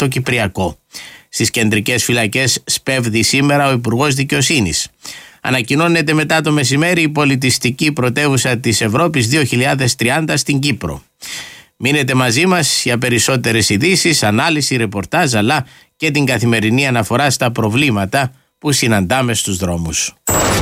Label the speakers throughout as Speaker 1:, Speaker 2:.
Speaker 1: το Κυπριακό. Στις κεντρικές φυλακές σπέβδει σήμερα ο Υπουργός Δικαιοσύνης. Ανακοινώνεται μετά το μεσημέρι η πολιτιστική πρωτεύουσα της Ευρώπης 2030 στην Κύπρο. Μείνετε μαζί μας για περισσότερες ειδήσεις, ανάλυση, ρεπορτάζ, αλλά και την καθημερινή αναφορά στα προβλήματα που συναντάμε στους δρόμους.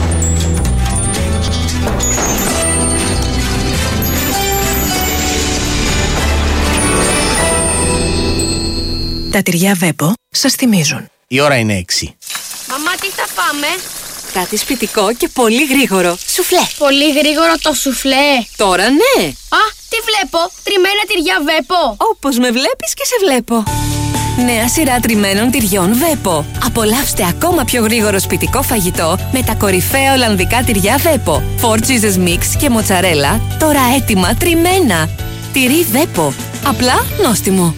Speaker 2: Τα τυριά Βέπο σας θυμίζουν.
Speaker 1: Η ώρα είναι 6.
Speaker 3: Μαμά, τι θα φάμε?
Speaker 2: Κάτι σπιτικό και πολύ γρήγορο. Σουφλέ.
Speaker 3: Πολύ γρήγορο το σουφλέ.
Speaker 2: Τώρα ναι.
Speaker 3: Α, τι βλέπω? Τριμμένα τυριά Βέπο.
Speaker 2: Όπως με βλέπεις και σε βλέπω. Νέα σειρά τριμμένων τυριών Βέπο. Απολαύστε ακόμα πιο γρήγορο σπιτικό φαγητό με τα κορυφαία ολλανδικά τυριά Βέπο. 4 cheeses mix και μοτσαρέλα, τώρα έτοιμα τριμμένα. Τυρί Βέπο. Απλά νόστιμο.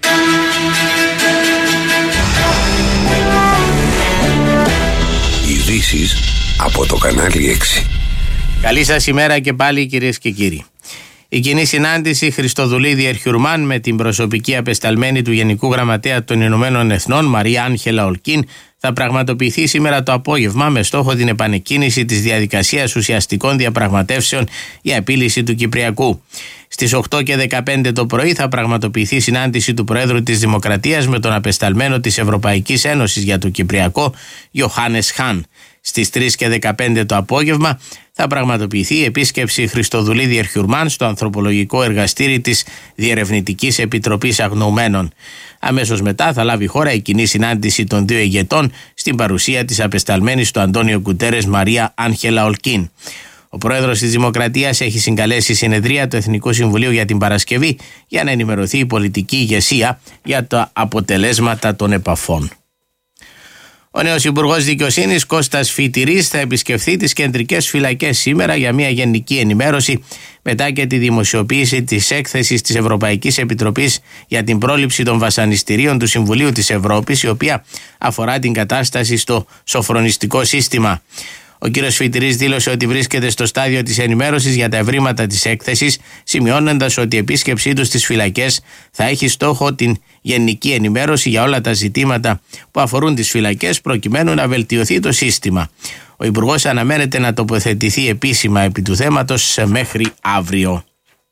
Speaker 4: Ειδήσεις από το κανάλι 6.
Speaker 1: Καλή σας ημέρα και πάλι, κυρίες και κύριοι. Η κοινή συνάντηση Χριστοδουλίδη Ερχιουρμάν με την προσωπική απεσταλμένη του Γενικού Γραμματέα των Ηνωμένων Εθνών, Μαρία Άγχελα Ολκίν, θα πραγματοποιηθεί σήμερα το απόγευμα με στόχο την επανεκκίνηση της διαδικασίας ουσιαστικών διαπραγματεύσεων για επίλυση του Κυπριακού. Στις 8 και 15 το πρωί θα πραγματοποιηθεί συνάντηση του Προέδρου της Δημοκρατίας με τον απεσταλμένο της Ευρωπαϊκής Ένωσης για το Κυπριακό, Ιωάννης Χαν. Στις 3 και 15 το απόγευμα θα πραγματοποιηθεί η επίσκεψη Χριστοδουλίδη Ερχιουρμάν στο ανθρωπολογικό εργαστήρι της Διερευνητικής Επιτροπής Αγνοωμένων. Αμέσως μετά θα λάβει χώρα η κοινή συνάντηση των δύο ηγετών στην παρουσία της απεσταλμένης του Αντώνιο Γκουτέρες Μαρία Άγχελα Ολκίν. Ο πρόεδρος της Δημοκρατίας έχει συγκαλέσει συνεδρία του Εθνικού Συμβουλίου για την Παρασκευή για να ενημερωθεί η πολιτική ηγεσία για τα αποτελέσματα των επαφών. Ο νέος Υπουργός Δικαιοσύνης Κώστας Φιτηρής θα επισκεφθεί τις κεντρικές φυλακές σήμερα για μια γενική ενημέρωση μετά και τη δημοσιοποίηση της έκθεσης της Ευρωπαϊκής Επιτροπής για την πρόληψη των βασανιστήριων του Συμβουλίου της Ευρώπης, η οποία αφορά την κατάσταση στο σοφρονιστικό σύστημα. Ο κ. Φιτηρής δήλωσε ότι βρίσκεται στο στάδιο της ενημέρωσης για τα ευρήματα της έκθεσης, σημειώνοντας ότι η επίσκεψή του στις φυλακές θα έχει στόχο την γενική ενημέρωση για όλα τα ζητήματα που αφορούν τις φυλακές, προκειμένου να βελτιωθεί το σύστημα. Ο Υπουργός αναμένεται να τοποθετηθεί επίσημα επί του θέματος μέχρι αύριο.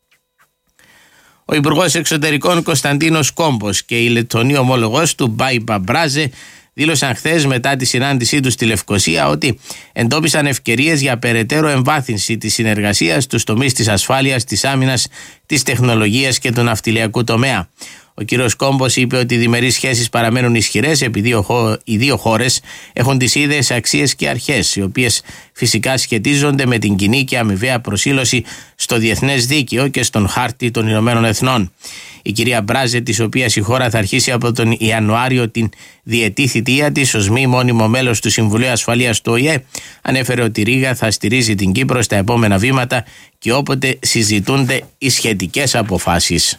Speaker 1: Ο Υπουργός Εξωτερικών Κωνσταντίνος Κόμπος και η Λεττονή ομόλογος του Μπάιμπα Μπράζε δήλωσαν χθες μετά τη συνάντησή τους στη Λευκοσία ότι εντόπισαν ευκαιρίες για περαιτέρω εμβάθυνση της συνεργασίας στους τομείς της ασφάλειας, της άμυνας, της τεχνολογίας και του ναυτιλιακού τομέα. Ο κύριος Κόμπος είπε ότι οι διμερείς σχέσεις παραμένουν ισχυρές επειδή οι δύο χώρες έχουν τις ίδιες αξίες και αρχές, οι οποίες φυσικά σχετίζονται με την κοινή και αμοιβαία προσήλωση στο διεθνές δίκαιο και στον χάρτη των Ηνωμένων Εθνών. Η κυρία Μπράζε, της οποίας η χώρα θα αρχίσει από τον Ιανουάριο την διετή θητεία της ως μη μόνιμο μέλος του Συμβουλίου Ασφαλείας του ΟΗΕ, ανέφερε ότι η Ρήγα θα στηρίζει την Κύπρο στα επόμενα βήματα και όποτε συζητούνται οι σχετικές αποφάσεις.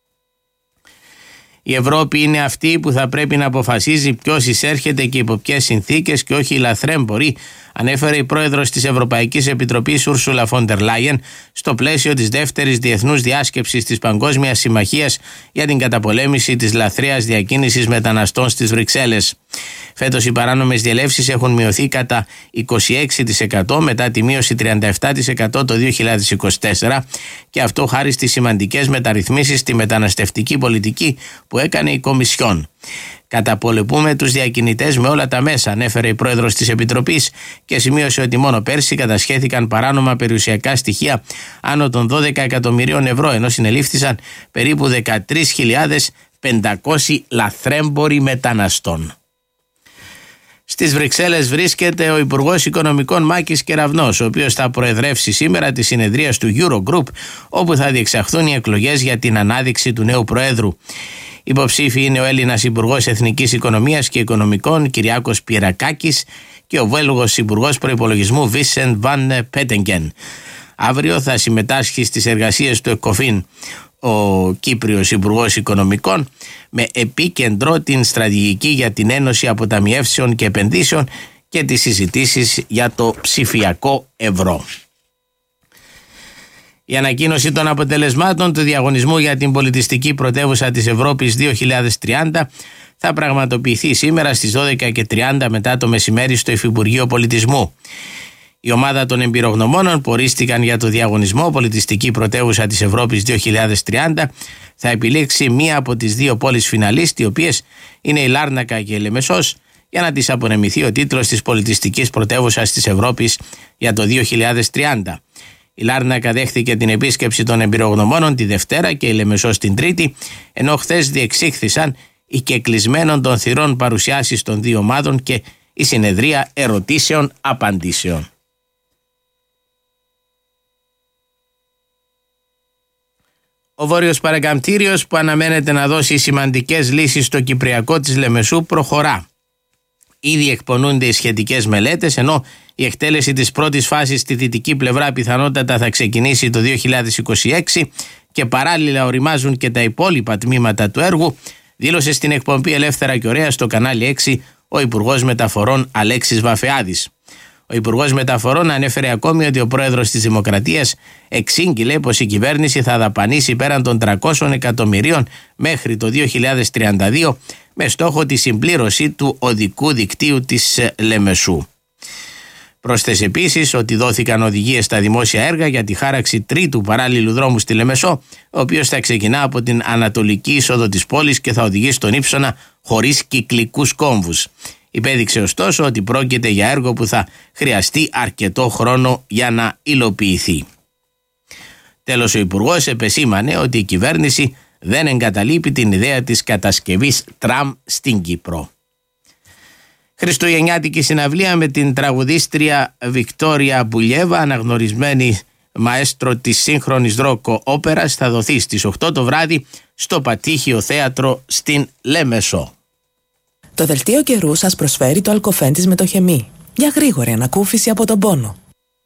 Speaker 1: Η Ευρώπη είναι αυτή που θα πρέπει να αποφασίζει ποιος εισέρχεται και υπό ποιες συνθήκες και όχι οι λαθρέμποροι, ανέφερε η πρόεδρος της Ευρωπαϊκής Επιτροπής Ούρσουλα φον ντερ Λάιεν στο πλαίσιο της δεύτερης διεθνούς διάσκεψης της Παγκόσμιας Συμμαχίας για την καταπολέμηση της λαθρέας διακίνησης μεταναστών στις Βρυξέλλες. Φέτος οι παράνομες διελεύσεις έχουν μειωθεί κατά 26% μετά τη μείωση 37% το 2024 και αυτό χάρη στις σημαντικές μεταρρυθμίσεις στη μεταναστευτική πολιτική που έκανε η Κομισιόν. Καταπολεμούμε τους διακινητές με όλα τα μέσα, ανέφερε η πρόεδρος της Επιτροπής και σημείωσε ότι μόνο πέρσι κατασχέθηκαν παράνομα περιουσιακά στοιχεία άνω των 12 εκατομμυρίων ευρώ, ενώ συνελήφθησαν περίπου 13.500 λαθρέμποροι μεταναστών. Στις Βρυξέλλες βρίσκεται ο Υπουργός Οικονομικών Μάκης Κεραυνός, ο οποίος θα προεδρεύσει σήμερα τη συνεδρία του Eurogroup, όπου θα διεξαχθούν οι εκλογές για την ανάδειξη του νέου Προέδρου. Υποψήφοι είναι ο Έλληνας Υπουργός Εθνικής Οικονομίας και Οικονομικών Κυριάκος Πιερακάκης και ο Βέλγος Υπουργός Προϋπολογισμού Βίσεντ Βαν Πέτεγκεν. Αύριο θα συμμετάσχει στις εργασίες του ΕΚΟΦΗΝ ο Κύπριος Υπουργός Οικονομικών με επίκεντρο την στρατηγική για την Ένωση Αποταμιεύσεων και Επενδύσεων και τις συζητήσεις για το ψηφιακό ευρώ. Η ανακοίνωση των αποτελεσμάτων του διαγωνισμού για την πολιτιστική πρωτεύουσα της Ευρώπης 2030 θα πραγματοποιηθεί σήμερα στις 12:30 μετά το μεσημέρι στο Υφυπουργείο Πολιτισμού. Η ομάδα των εμπειρογνωμόνων που ορίστηκαν για το διαγωνισμό Πολιτιστική Πρωτεύουσα της Ευρώπης 2030 θα επιλέξει μία από τις δύο πόλεις φιναλίστ, οι οποίες είναι η Λάρνακα και η Λεμεσός, για να της απονεμηθεί ο τίτλος της Πολιτιστικής Πρωτεύουσας της Ευρώπης για το 2030. Η Λάρνακα δέχθηκε την επίσκεψη των εμπειρογνωμόνων τη Δευτέρα και η Λεμεσός την Τρίτη, ενώ χθες διεξήχθησαν οι κεκλεισμένων των θυρών παρουσιάσεις των δύο ομάδων και η συνεδρία ερωτήσεων-απαντήσεων. Ο Βόρειος Παρακαμπτήριος, που αναμένεται να δώσει σημαντικές λύσεις στο Κυπριακό της Λεμεσού, προχωρά. Ήδη εκπονούνται οι σχετικές μελέτες, ενώ η εκτέλεση της πρώτης φάσης στη δυτική πλευρά πιθανότατα θα ξεκινήσει το 2026 και παράλληλα οριμάζουν και τα υπόλοιπα τμήματα του έργου, δήλωσε στην εκπομπή Ελεύθερα και Ωραία στο κανάλι 6 ο Υπουργός Μεταφορών Αλέξης Βαφεάδης. Ο Υπουργός Μεταφορών ανέφερε ακόμη ότι ο Πρόεδρος της Δημοκρατίας εξήγηλε πως η κυβέρνηση θα δαπανίσει πέραν των 300 εκατομμυρίων μέχρι το 2032 με στόχο τη συμπλήρωση του οδικού δικτύου της Λεμεσού. Πρόσθεσε επίσης ότι δόθηκαν οδηγίες στα δημόσια έργα για τη χάραξη τρίτου παράλληλου δρόμου στη Λεμεσό, ο οποίος θα ξεκινά από την ανατολική είσοδο της πόλης και θα οδηγεί στον Ύψωνα χωρίς κυκλικούς κόμβους. Υπέδειξε ωστόσο ότι πρόκειται για έργο που θα χρειαστεί αρκετό χρόνο για να υλοποιηθεί. Τέλος, ο Υπουργός επεσήμανε ότι η κυβέρνηση δεν εγκαταλείπει την ιδέα της κατασκευής τραμ στην Κύπρο. Χριστουγεννιάτικη συναυλία με την τραγουδίστρια Βικτόρια Μπουλιέβα, αναγνωρισμένη μαέστρο της σύγχρονης ρόκο όπερας, θα δοθεί στις 8 το βράδυ στο Πατήχιο Θέατρο στην Λέμεσο.
Speaker 5: Το δελτίο καιρού σας προσφέρει το αλκοφέν της μετοχεμή. Για γρήγορη ανακούφιση από τον πόνο.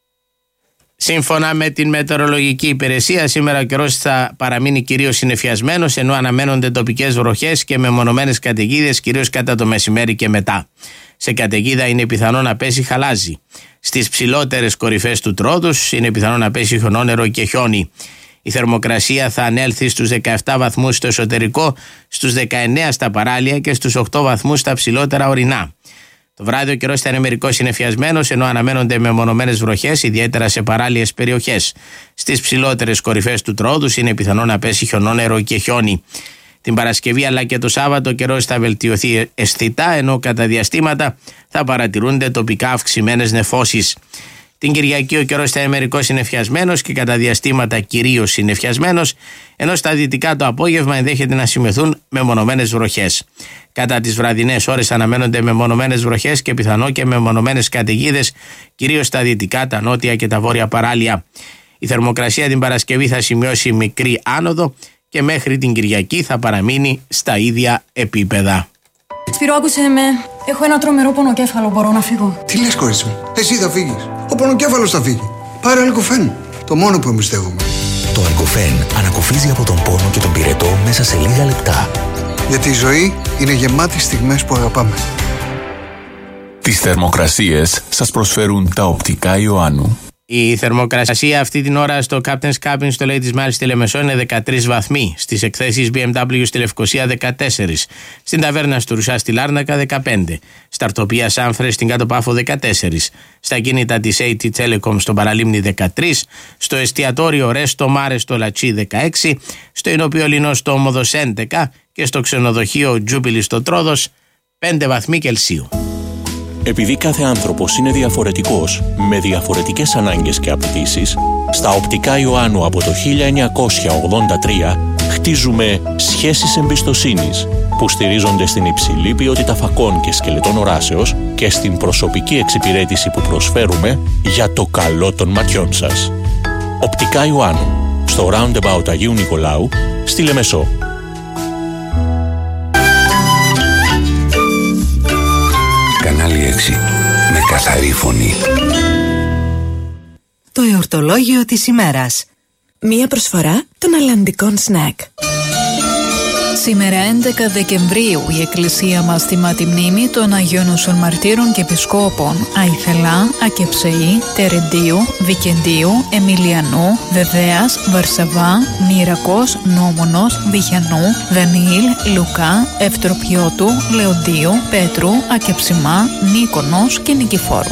Speaker 1: Σύμφωνα με την μετεωρολογική υπηρεσία, σήμερα ο καιρός θα παραμείνει κυρίως συννεφιασμένος, ενώ αναμένονται τοπικές βροχές και μεμονωμένες καταιγίδες, κυρίως κατά το μεσημέρι και μετά. Σε καταιγίδα είναι πιθανό να πέσει χαλάζι. Στις ψηλότερες κορυφές του Τρόδους είναι πιθανό να πέσει χιονόνερο και χιόνι. Η θερμοκρασία θα ανέλθει στους 17 βαθμούς στο εσωτερικό, στους 19 στα παράλια και στους 8 βαθμούς στα ψηλότερα ορεινά. Το βράδυ ο καιρός θα είναι μερικώς συννεφιασμένος, ενώ αναμένονται μεμονωμένες βροχές, ιδιαίτερα σε παράλιες περιοχές. Στις ψηλότερες κορυφές του Τρόδους είναι πιθανό να πέσει χιονόνερο και χιόνι. Την Παρασκευή αλλά και το Σάββατο ο καιρός θα βελτιωθεί αισθητά, ενώ κατά διαστήματα θα παρατηρούνται τοπικά αυξημένες νεφώσεις. Την Κυριακή ο καιρός θα είναι μερικώς συννεφιασμένος και κατά διαστήματα κυρίως συννεφιασμένος, ενώ στα δυτικά το απόγευμα ενδέχεται να σημειωθούν μεμονωμένες βροχές. Κατά τις βραδινές ώρες αναμένονται μεμονωμένες βροχές και πιθανό και μεμονωμένες καταιγίδες, κυρίως στα δυτικά, τα νότια και τα βόρεια παράλια. Η θερμοκρασία την Παρασκευή θα σημειώσει μικρή άνοδο και μέχρι την Κυριακή θα παραμείνει στα ίδια επίπεδα.
Speaker 6: Σπύρο, άκουσε με. Έχω ένα τρομερό πονοκέφαλο. Μπορώ να φύγω?
Speaker 7: Τι λες, κορίτσι μου? Εσύ θα φύγεις. Ο πονοκέφαλος θα φύγει. Πάρε αλκοφέν. Το μόνο που εμπιστεύομαι.
Speaker 8: Το αλκοφέν ανακουφίζει από τον πόνο και τον πυρετό μέσα σε λίγα λεπτά.
Speaker 7: Γιατί η ζωή είναι γεμάτη στιγμές που αγαπάμε.
Speaker 9: Τις θερμοκρασίες σας προσφέρουν τα οπτικά Ιωάννου.
Speaker 1: Η θερμοκρασία αυτή την ώρα στο Captain's Cabin στο Ladies Mile στη Λεμεσό είναι 13 βαθμοί. Στις εκθέσεις BMW στη Λευκοσία 14. Στην ταβέρνα του Ρουσά στη Λάρνακα 15. Στα αρτοπία Σάμφρε στην Κάτω Πάφο 14. Στα κίνητα της AT Telecom στο Παραλίμνη 13. Στο εστιατόριο Ρέστο Μάρε στο Λατσί 16. Στο Ινοπείο Λινό στο Όμοδος 11. Και στο ξενοδοχείο Τζούπιλι στο Τρόδος 5 βαθμοί Κελσίου.
Speaker 10: Επειδή κάθε άνθρωπος είναι διαφορετικός, με διαφορετικές ανάγκες και απαιτήσεις, στα οπτικά Ιωάννου από το 1983 χτίζουμε σχέσεις εμπιστοσύνης που στηρίζονται στην υψηλή ποιότητα φακών και σκελετών οράσεως και στην προσωπική εξυπηρέτηση που προσφέρουμε για το καλό των ματιών σας. Οπτικά Ιωάννου, στο Roundabout Αγίου Νικολάου, στη Λεμεσό.
Speaker 4: Κανάλι 6. Με καθαρή φωνή.
Speaker 11: Το εορτολόγιο της ημέρας.
Speaker 5: Μία προσφορά των αλλαντικών σνακ.
Speaker 11: Σήμερα 11 Δεκεμβρίου η Εκκλησία μας τιμά τη μνήμη των Αγίων Νοσών Μαρτύρων και Επισκόπων Αϊθελά, Ακεψεή, Τερεντίου, Βικεντίου, Εμιλιανού, Δεδέας, Βαρσαβά, Μοίρακος, Νόμονος, Διχιανού, Δανιήλ, Λουκά, Ευτροπιώτου, Λεοντίου, Πέτρου, Ακεψιμά, Νίκονος και Νικηφόρου.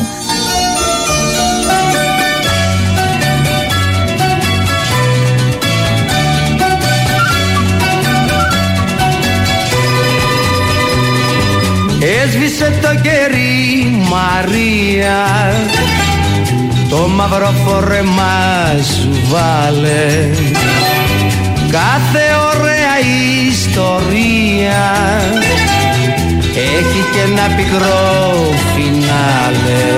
Speaker 12: Έσβησε το κερί Μαρία, το μαύρο φόρεμα σου βάλε. Κάθε ωραία ιστορία έχει και ένα πικρό φινάλε.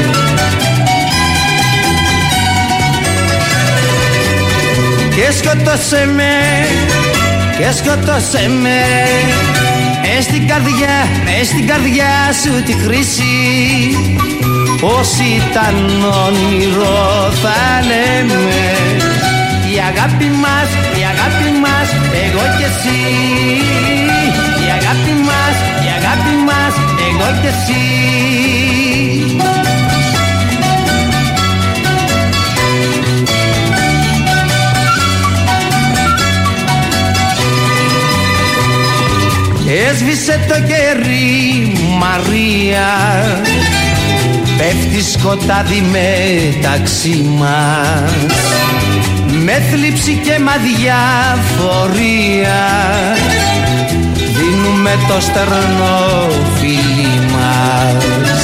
Speaker 12: Και σκότωσε με, και σκότωσε με, μες στην καρδιά σου τη χρήση. Πώς ήταν όνειρο θα λέμε, η αγάπη μας, η αγάπη μας, εγώ και εσύ. Η αγάπη μας, η αγάπη μας, εγώ και εσύ. Έσβησε το κερί Μαρία, πέφτει σκοτάδι μεταξύ μας, με θλίψη και μαδιαφορία δίνουμε το στερνό φίλι μας.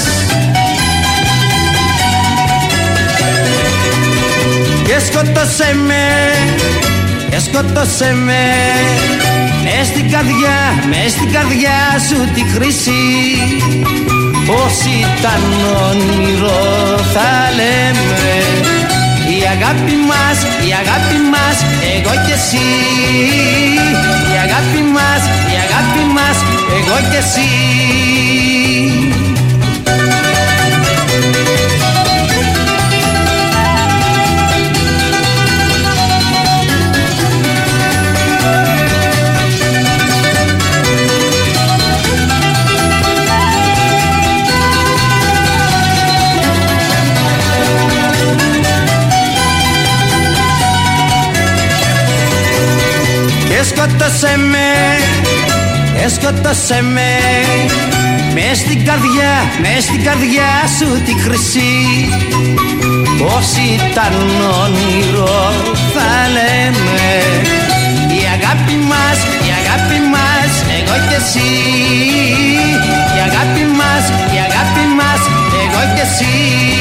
Speaker 12: Και σκότωσε με, και σκότωσε με, μες στην καρδιά σου τη χρήση. Πώς ήταν όνειρο θα λέμε, η αγάπη μας, η αγάπη μας, εγώ και εσύ. Η αγάπη μας, η αγάπη μας, εγώ και εσύ. Και σκότωσε με, και σκότωσε με, μες στην καρδιά σου τη χρυσή. Πώς ήταν όνειρο θα λέμε, η αγάπη μας, η αγάπη μας, εγώ και εσύ. Η αγάπη μας, η αγάπη μας, εγώ και εσύ.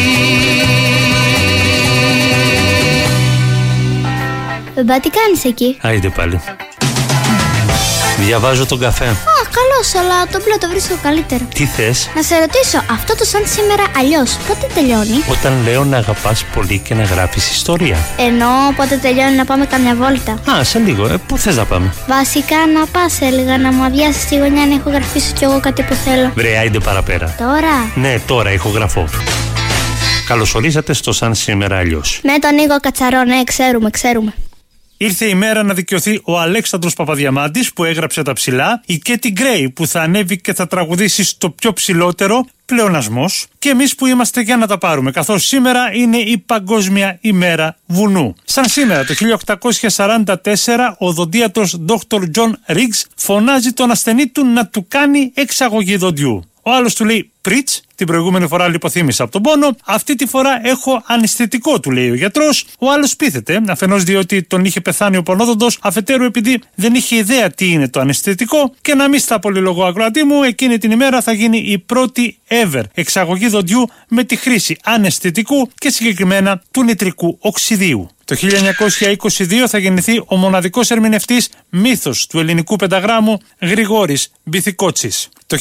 Speaker 3: Μπαμπά, τι κάνεις εκεί?
Speaker 13: Άιντε πάλι. Διαβάζω τον καφέ.
Speaker 3: Καλώς, αλλά το μπλε το βρίσκω καλύτερο.
Speaker 13: Τι θες?
Speaker 3: Να σε ρωτήσω, αυτό το σαν σήμερα αλλιώς, πότε τελειώνει?
Speaker 13: Όταν λέω να αγαπάς πολύ και να γράφεις ιστορία.
Speaker 3: Ενώ πότε τελειώνει να πάμε καμιά βόλτα?
Speaker 13: Σε λίγο. Πού θες να πάμε?
Speaker 3: Βασικά να πας, έλεγα, να μου αδειάσεις τη γωνιά να ηχογραφήσω κι εγώ κάτι που θέλω.
Speaker 13: Βρε, άιντε παραπέρα.
Speaker 3: Τώρα?
Speaker 13: Ναι, τώρα ηχογραφώ. Καλωσορίσατε στο Σαν Σήμερα Αλλιώς.
Speaker 3: Με τον Νίκο Κατσαρό, ναι, ξέρουμε.
Speaker 14: Ήρθε η μέρα να δικαιωθεί ο Αλέξανδρος Παπαδιαμάντης που έγραψε τα ψηλά, η Κέτι Γκρέι που θα ανέβει και θα τραγουδήσει στο πιο ψηλότερο, Πλεονασμός, και εμείς που είμαστε για να τα πάρουμε, καθώς σήμερα είναι η Παγκόσμια ημέρα βουνού. Σαν σήμερα το 1844 ο οδοντίατρος Dr. John Riggs φωνάζει τον ασθενή του να του κάνει εξαγωγή δοντιού. Ο άλλος του λέει «Πριτς», την προηγούμενη φορά λιποθύμησα από τον πόνο, αυτή τη φορά έχω αναισθητικό, του λέει ο γιατρός. Ο άλλος πείθεται, αφενός διότι τον είχε πεθάνει ο πονόδοντος, αφετέρου επειδή δεν είχε ιδέα τι είναι το αναισθητικό, και να μην στα πολυλογώ ακροατή μου, εκείνη την ημέρα θα γίνει η πρώτη ever εξαγωγή δοντιού με τη χρήση αναισθητικού και συγκεκριμένα του νητρικού οξυδίου. Το 1922 θα γεννηθεί ο μοναδικός ερμηνευτής μύθος του ελληνικού πενταγράμμου Γρηγόρης Μπιθικότσης. Το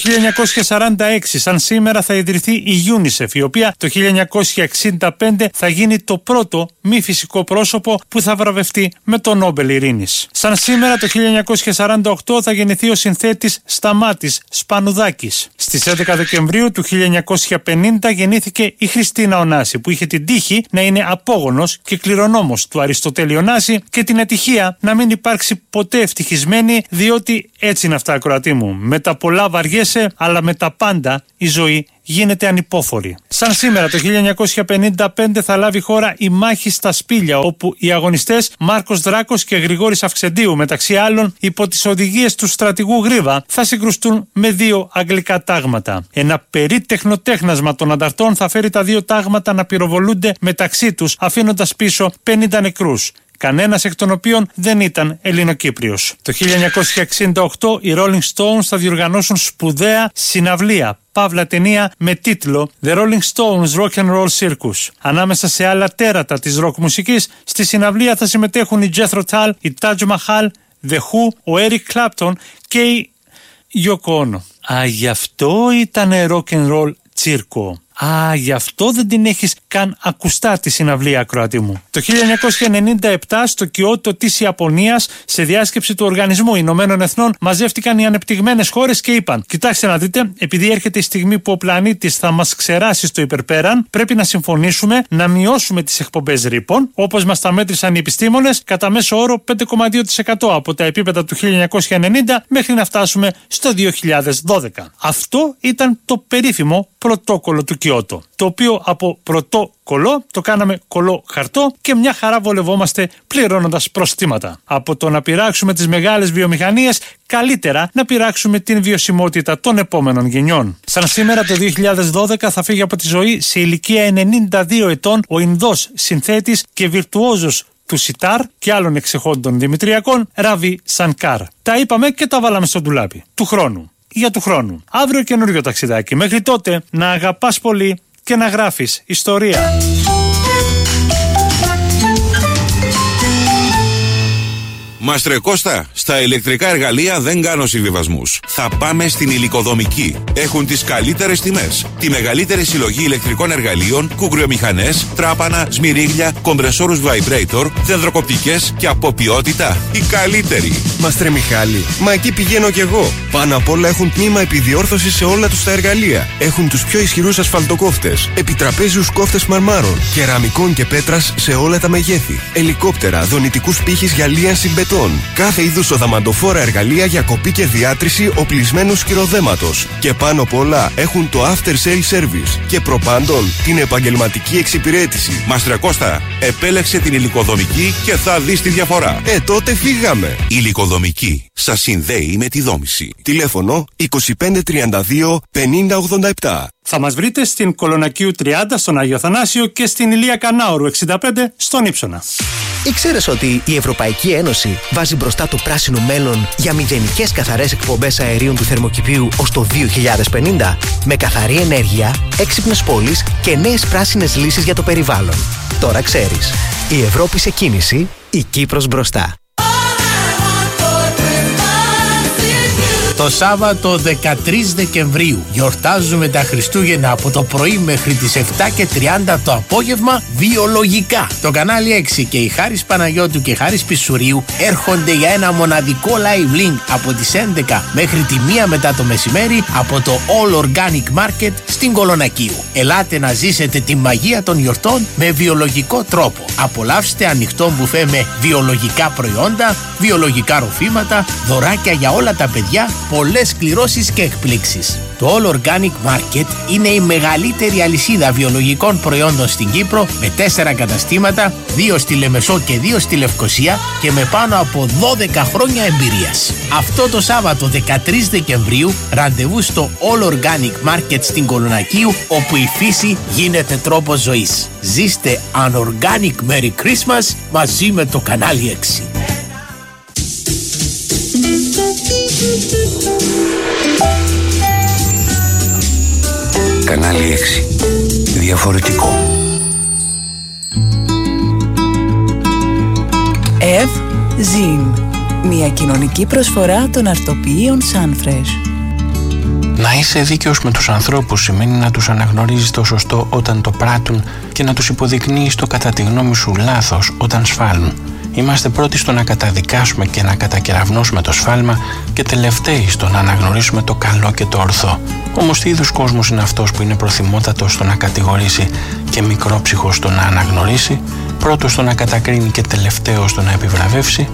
Speaker 14: 1946 σαν σήμερα θα ιδρυθεί η UNICEF, η οποία το 1965 θα γίνει το πρώτο μη φυσικό πρόσωπο που θα βραβευτεί με το Νόμπελ Ειρήνης. Σαν σήμερα το 1948 θα γεννηθεί ο συνθέτης Σταμάτης Σπανουδάκης. Στις 11 Δεκεμβρίου του 1950 γεννήθηκε η Χριστίνα Ωνάση, που είχε την τύχη να είναι απόγονος και κληρονόμος του Αριστοτέλη Ωνάση και την ατυχία να μην υπάρξει ποτέ ευτυχισμένη, διότι έτσι είναι αυτά, ακροατή μου. Με τα πολλά βαριέσαι, αλλά με τα πάντα η ζωή γίνεται ανυπόφορη. Σαν σήμερα το 1955 θα λάβει χώρα η μάχη στα Σπήλια, όπου οι αγωνιστές Μάρκος Δράκος και Γρηγόρης Αυξεντίου, μεταξύ άλλων υπό τις οδηγίες του στρατηγού Γρίβα, θα συγκρουστούν με 2 αγγλικά τάγματα. Ένα περίτεχνο τέχνασμα των ανταρτών θα φέρει τα 2 τάγματα να πυροβολούνται μεταξύ τους, αφήνοντας πίσω 50 νεκρούς. Κανένας εκ των οποίων δεν ήταν Ελληνοκύπριος. Το 1968 οι Rolling Stones θα διοργανώσουν σπουδαία συναυλία, παύλα ταινία, με τίτλο The Rolling Stones Rock and Roll Circus. Ανάμεσα σε άλλα τέρατα της ροκ μουσικής, στη συναυλία θα συμμετέχουν η Jethro Tull, η Taj Mahal, The Who, ο Eric Clapton και η Yoko Ono. Γι' αυτό ήτανε rock and roll τσίρκο. Γι' αυτό δεν την έχεις καν ακουστά τη συναυλία, ακροατή μου. Το 1997 στο Κιώτο της Ιαπωνίας, σε διάσκεψη του Οργανισμού Ηνωμένων Εθνών, μαζεύτηκαν οι ανεπτυγμένες χώρες και είπαν: κοιτάξτε να δείτε, επειδή έρχεται η στιγμή που ο πλανήτης θα μας ξεράσει στο υπερπέραν, πρέπει να συμφωνήσουμε να μειώσουμε τις εκπομπές ρήπων, όπως μας τα μέτρησαν οι επιστήμονες, κατά μέσο όρο 5,2% από τα επίπεδα του 1990 μέχρι να φτάσουμε στο 2012. Αυτό ήταν το περίφημο πρωτόκολλο του Κιώτο, το οποίο από πρωτόκολλο το κάναμε κολλό χαρτό και μια χαρά βολευόμαστε πληρώνοντας προστήματα. Από το να πειράξουμε τις μεγάλες βιομηχανίες, καλύτερα να πειράξουμε την βιωσιμότητα των επόμενων γενιών. Σαν σήμερα το 2012 θα φύγει από τη ζωή σε ηλικία 92 ετών ο Ινδός συνθέτης και βιρτουόζος του σιτάρ και άλλων εξεχόντων δημητριακών Ραβί Σανκάρ. Τα είπαμε και τα βάλαμε στο ντουλάπι του χρόνου. Για του χρόνου. Αύριο καινούριο ταξιδάκι. Μέχρι τότε να αγαπάς πολύ και να γράφεις ιστορία.
Speaker 15: Μάστρε Κώστα, στα ηλεκτρικά εργαλεία δεν κάνω συμβιβασμούς. Θα πάμε στην Υλικοδομική. Έχουν τις καλύτερες τιμές. Τη μεγαλύτερη συλλογή ηλεκτρικών εργαλείων, κουγκριομηχανές, τράπανα, σμυρίγλια, κομπρεσόρους vibrator, δεντροκοπτικές και από ποιότητα η καλύτερη.
Speaker 16: Μάστρε Μιχάλη, μα εκεί πηγαίνω κι εγώ. Πάνω απ' όλα έχουν τμήμα επιδιόρθωσης σε όλα τους τα εργαλεία. Έχουν τους πιο ισχυρούς ασφαλτοκόφτες, επιτραπέζιους κόφτες μαρμάρων, κεραμικών και πέτρας σε όλα τα μεγέθη, ελικόπτερα, δονητικούς πύχης για λίανση μπετών. Κάθε είδους οδαμαντοφόρα εργαλεία για κοπή και διάτρηση οπλισμένου σκυροδέματος. Και πάνω απ' όλα έχουν το after sale service και προπάντων την επαγγελματική εξυπηρέτηση.
Speaker 15: Μάστρε Κώστα, επέλεξε την Υλικοδομική και θα δεις τη διαφορά.
Speaker 16: Τότε φύγαμε.
Speaker 15: Υλικοδομική σας συνδέει με τη δόμηση.
Speaker 16: Τηλέφωνο 2532 5087.
Speaker 14: Θα μας βρείτε στην Κολονακίου 30 στον Άγιο Θανάσιο και στην Ηλία Κανάουρου 65 στον Ύψονα.
Speaker 17: Ήξερες ότι η Ευρωπαϊκή Ένωση βάζει μπροστά το πράσινο μέλλον για μηδενικές καθαρές εκπομπές αερίων του θερμοκηπίου ως το 2050, με καθαρή ενέργεια, έξυπνες πόλεις και νέες πράσινες λύσεις για το περιβάλλον. Τώρα ξέρεις, η Ευρώπη σε κίνηση, η Κύπρος μπροστά.
Speaker 1: Το Σάββατο 13 Δεκεμβρίου γιορτάζουμε τα Χριστούγεννα από το πρωί μέχρι τις 7:30 το απόγευμα βιολογικά. Το κανάλι 6 και η Χάρης Παναγιώτου και Χάρης Πισουρίου έρχονται για ένα μοναδικό live link από τις 11 μέχρι τη 1 μετά το μεσημέρι από το All Organic Market στην Κολονακίου. Ελάτε να ζήσετε τη μαγεία των γιορτών με βιολογικό τρόπο. Απολαύστε ανοιχτό μπουφέ με βιολογικά προϊόντα, βιολογικά ροφήματα, δωράκια για όλα τα παιδιά, πολλές κληρώσεις και εκπλήξεις. Το All Organic Market είναι η μεγαλύτερη αλυσίδα βιολογικών προϊόντων στην Κύπρο με 4 καταστήματα, 2 στη Λεμεσό και 2 στη Λευκοσία και με πάνω από 12 χρόνια εμπειρίας. Αυτό το Σάββατο 13 Δεκεμβρίου ραντεβού στο All Organic Market στην Κολονακίου, όπου η φύση γίνεται τρόπος ζωής. Ζήστε An Organic Merry Christmas μαζί με το κανάλι 6.
Speaker 4: Κανάλι 6. Διαφορετικό.
Speaker 5: Ζιν. Μια κοινωνική προσφορά των αρτοποιείων Sunfresh.
Speaker 18: Να είσαι δίκαιος με τους ανθρώπους σημαίνει να τους αναγνωρίζεις το σωστό όταν το πράττουν και να τους υποδεικνύεις το κατά τη γνώμη σου λάθος όταν σφάλουν. Είμαστε πρώτοι στο να καταδικάσουμε και να κατακεραυνώσουμε το σφάλμα και τελευταίοι στο να αναγνωρίσουμε το καλό και το ορθό. Όμως τι είδους κόσμος είναι αυτός που είναι προθυμότατος στο να κατηγορήσει και μικρόψυχος στο να αναγνωρίσει, πρώτος στο να κατακρίνει και τελευταίος στο να επιβραβεύσει?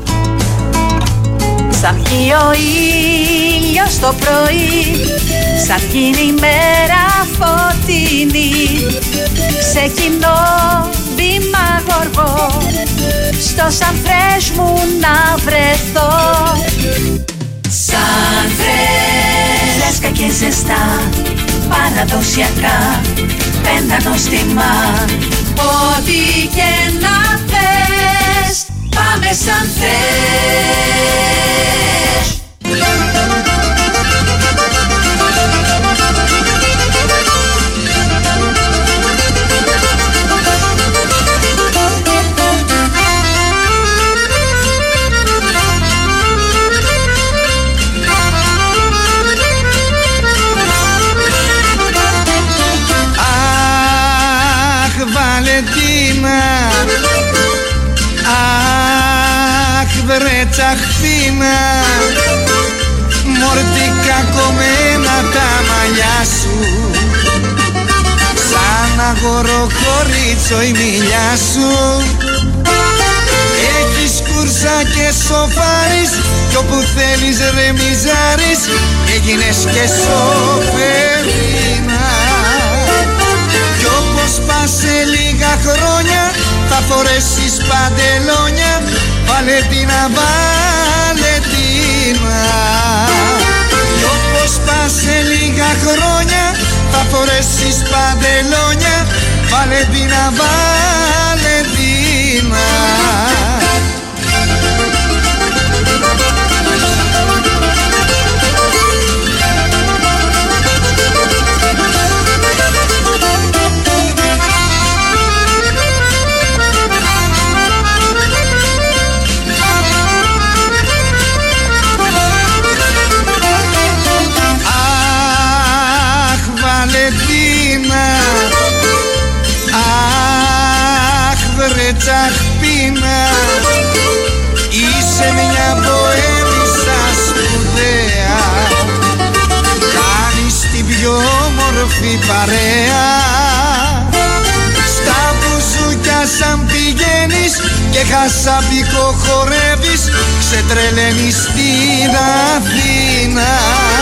Speaker 19: Σαν βγει ο ήλιος το πρωί, σαν γίνει η μέρα φωτεινή, ξεκινώ βήμα γοργό, στο σαν φρέσ μου να βρεθώ. Σαν φρέσκα και ζεστά, παραδοσιακά, πέντα νοστιμά, ό,τι και να θες, πάμε σαν θες.
Speaker 12: Βαλεντίνα, αχ βρε τσαχπίνα, μορτικά κομμένα τα μαλλιά σου, σαν αγορό κορίτσο η μιλιά σου. Έχεις κούρσα και σοφάρεις κι όπου θέλεις ρεμιζάρεις, έγινες και σοφερίνα. Κι όπως πας σε λίγα χρόνια θα φορέσεις παντελόνια, Βαλεντίνα, Βαλεντίνα. Κι όπως πας σε λίγα χρόνια θα φορέσεις παντελόνια, Βαλεντίνα, Βαλεντίνα. Αχ βρε τσαχπίνα, είσαι μια ποέμισσα σπουδαία, κάνεις την πιο όμορφη παρέα. Στα μπουζούκια σαν πηγαίνεις και χασαπικό χορεύεις, ξετρελαίνεις την Αθήνα.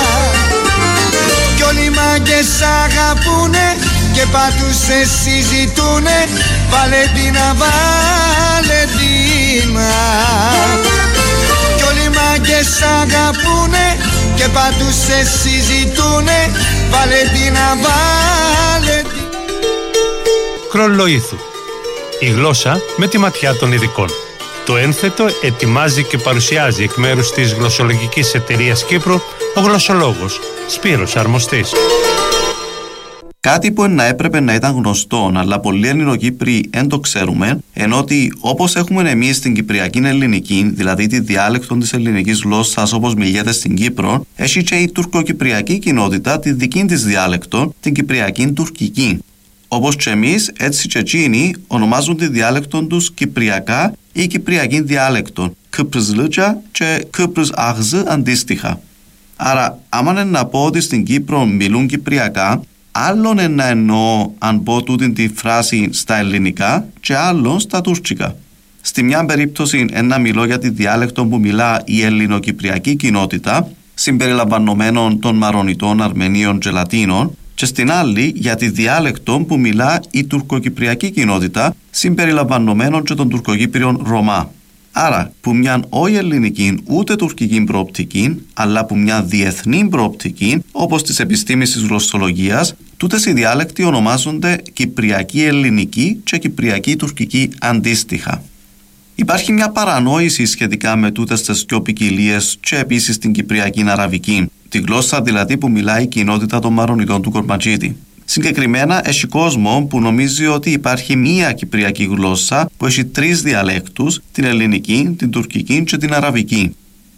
Speaker 12: Κι όλοι οι μάγκες αγαπούνε και παντού σε συζητούνε, Βαλεντίνα, Βαλεντίνα. Κι όλοι οι μάγκες αγαπούνε και παντού σε συζητούνε, Βαλεντίνα, Βαλεντίνα.
Speaker 13: Χρονλοήθου. Η γλώσσα με τη ματιά των ειδικών. Το ένθετο ετοιμάζει και παρουσιάζει εκ μέρους της Γλωσσολογικής Εταιρείας Κύπρου ο γλωσσολόγος Σπύρος Αρμοστής.
Speaker 20: Κάτι που να έπρεπε να ήταν γνωστό, αλλά πολλοί Ελληνοκύπροι δεν το ξέρουμε, ενώ ότι όπως έχουμε εμείς στην Κυπριακή Ελληνική, δηλαδή τη διάλεκτο της ελληνικής γλώσσας όπως μιλιέται στην Κύπρο, έχει και η τουρκοκυπριακή κοινότητα τη δική της διάλεκτο, την Κυπριακή Τουρκική. Όπως και εμείς, έτσι και εκείνοι ονομάζουν τη διάλεκτο τους Κυπριακά ή Κυπριακή διάλεκτο, Κυπρσλίτσα και Κυπρσάχζ αντίστοιχα. Άρα, άμα είναι να πω ότι στην Κύπρο μιλούν Κυπριακά, άλλον να εννοώ αν πω τούτη τη φράση στα ελληνικά και άλλον στα τουρκικά. Στη μια περίπτωση να μιλώ για τη διάλεκτο που μιλά η ελληνοκυπριακή κοινότητα, συμπεριλαμβανομένων των Μαρονιτών, Αρμενίων και Λατίνων, και στην άλλη για τη διάλεκτο που μιλά η τουρκοκυπριακή κοινότητα, συμπεριλαμβανομένων και των τουρκοκύπριων Ρωμά. Άρα, που μια όχι ελληνική ούτε τουρκική προοπτική, αλλά που μια διεθνή προοπτική, όπως της επιστήμης της γλωσσολογίας, τούτες οι διάλεκτοι ονομάζονται Κυπριακή Ελληνική και Κυπριακή Τουρκική αντίστοιχα. Υπάρχει μια παρανόηση σχετικά με τούτες τις δυο ποικιλίες και επίσης την Κυπριακή Αραβική, τη γλώσσα δηλαδή που μιλάει η κοινότητα των Μαρονιτών του Κορματζίτη. Συγκεκριμένα, έχει κόσμο που νομίζει ότι υπάρχει μία κυπριακή γλώσσα που έχει τρεις διαλέκτους, την ελληνική, την τουρκική και την αραβική.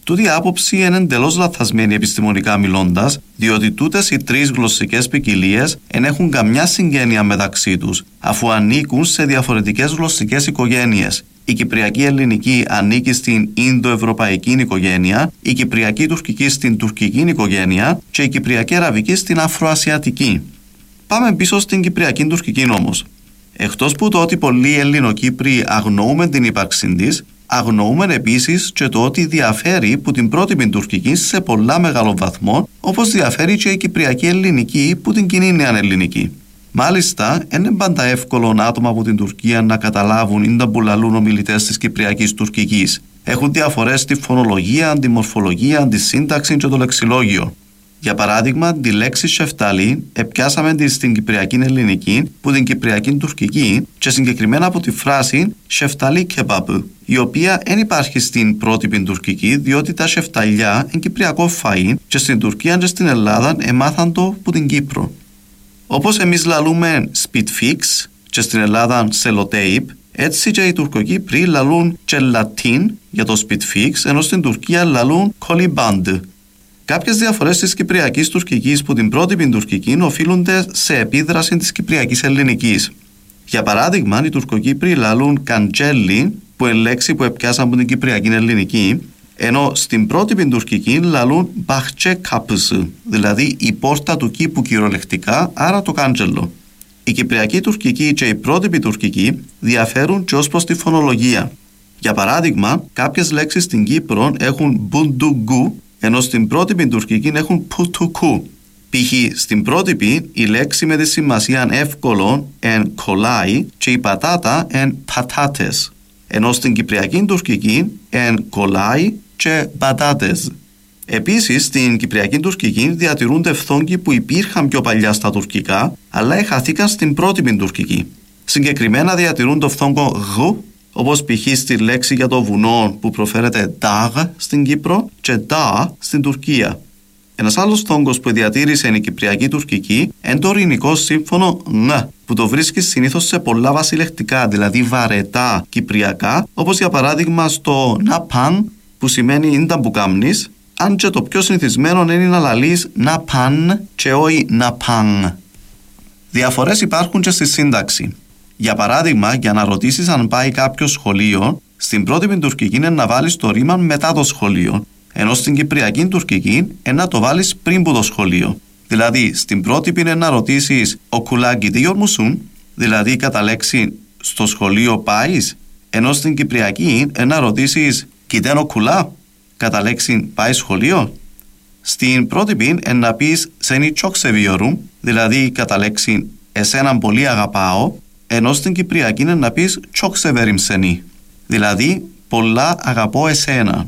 Speaker 20: Τούτη η άποψη είναι εντελώς λαθασμένη επιστημονικά μιλώντας, διότι τούτες οι τρεις γλωσσικές ποικιλίες δεν έχουν καμιά συγγένεια μεταξύ τους, αφού ανήκουν σε διαφορετικές γλωσσικές οικογένειες. Η Κυπριακή Ελληνική ανήκει στην Ινδοευρωπαϊκή οικογένεια, η Κυπριακή Τουρκική στην Τουρκική οικογένεια και η Κυπριακή Αραβική στην Αφροασιατική. Πάμε πίσω στην Κυπριακή Τουρκική όμως. Εκτός που το ότι πολλοί Ελληνοκύπροι αγνοούμε την ύπαρξη της, αγνοούμε επίσης και το ότι διαφέρει που την πρότυπη τουρκική σε πολλά μεγάλο βαθμό, όπως διαφέρει και η Κυπριακή Ελληνική που την κοινή νέα ελληνική. Μάλιστα, είναι πάντα εύκολο άτομα από την Τουρκία να καταλάβουν ή να μπουλαλούν ομιλητές της Κυπριακής Τουρκικής. Έχουν διαφορές στη φωνολογία, τη μορφολογία, τη σύνταξη και το λεξιλόγιο. Για παράδειγμα, τη λέξη σεφταλή επιάσαμε τη στην Κυπριακή Ελληνική που την Κυπριακή Τουρκική και συγκεκριμένα από τη φράση σεφταλή κεμπάπ, η οποία δεν υπάρχει στην πρότυπη τουρκική διότι τα σεφταλιά είναι κυπριακό φαΐ και στην Τουρκία και στην Ελλάδα εμάθαν το που την Κύπρο. Όπως εμείς λαλούμε speedfix και στην Ελλάδα sellotape, έτσι και οι Τουρκοκύπροι λαλούν και Λατίν για το speedfix, ενώ στην Τουρκία λαλούν koliband. Κάποιες διαφορές της Κυπριακής Τουρκικής που την πρότυπη τουρκική οφείλονται σε επίδραση της Κυπριακής Ελληνικής. Για παράδειγμα, οι Τουρκοκύπροι λαλούν καντζέλι, που είναι λέξη που επιάσαν από την Κυπριακή Ελληνική, ενώ στην πρότυπη τουρκική λαλούν μπαχτσε κάπους, δηλαδή η πόρτα του κήπου κυριολεκτικά, άρα το κάντζελο. Η Κυπριακή Τουρκική και η πρότυπη τουρκική διαφέρουν και ως προς τη φωνολογία. Για παράδειγμα, κάποιες λέξεις στην Κύπρο έχουν μπουντουγκού, ενώ στην πρότυπη τουρκική έχουν πουτουκού. Π.χ. στην πρότυπη η λέξη με τη σημασία εύκολο εν κολάει και η πατάτα εν πατάτες, ενώ στην Κυπριακή Τουρκική εν κολάει και πατάτες. Επίσης, στην Κυπριακή Τουρκική διατηρούνται φθόγκοι που υπήρχαν πιο παλιά στα τουρκικά, αλλά εχαθήκαν στην πρότυπη τουρκική. Συγκεκριμένα διατηρούν το φθόγκο γ, όπως π.χ. στη λέξη για το βουνό που προφέρεται ντάγ στην Κύπρο και ντά στην Τουρκία. Ένας άλλος φθόγκος που διατήρησε η Κυπριακή Τουρκική είναι το ειρηνικό σύμφωνο ν, που το βρίσκει συνήθως σε πολλά βασιλεκτικά, δηλαδή βαρετά κυπριακά, όπως για παράδειγμα στο να παν, που σημαίνει ίντα που κάμνεις, αν και το πιο συνηθισμένο είναι να λαλείς να παν και όχι να παν. Διαφορές υπάρχουν και στη σύνταξη. Για παράδειγμα, για να ρωτήσεις αν πάει κάποιο σχολείο, στην πρότυπη τουρκική είναι να βάλεις το ρήμα μετά το σχολείο, ενώ στην Κυπριακή Τουρκική είναι να το βάλεις πριν που το σχολείο. Δηλαδή, στην πρότυπη είναι να ρωτήσεις «Ο κουλάκι τι γιορμουσούν», δηλαδή κατά λέξη «στο σχολείο πάεις», ενώ στην Κυπριακή είναι να ρωτήσεις «Κιτέν ο κουλά», κατά λέξη «πάει σχολείο». Στην πρότυπη είναι να πεις «Σένι τσόξεβιορούμ», δηλαδή κατά λέξη «Εσέναν πολύ αγαπάω», ενώ στην Κυπριακή είναι να πεις «Τσόξεβεριμσενή», δηλαδή «πολλά αγαπώ εσένα».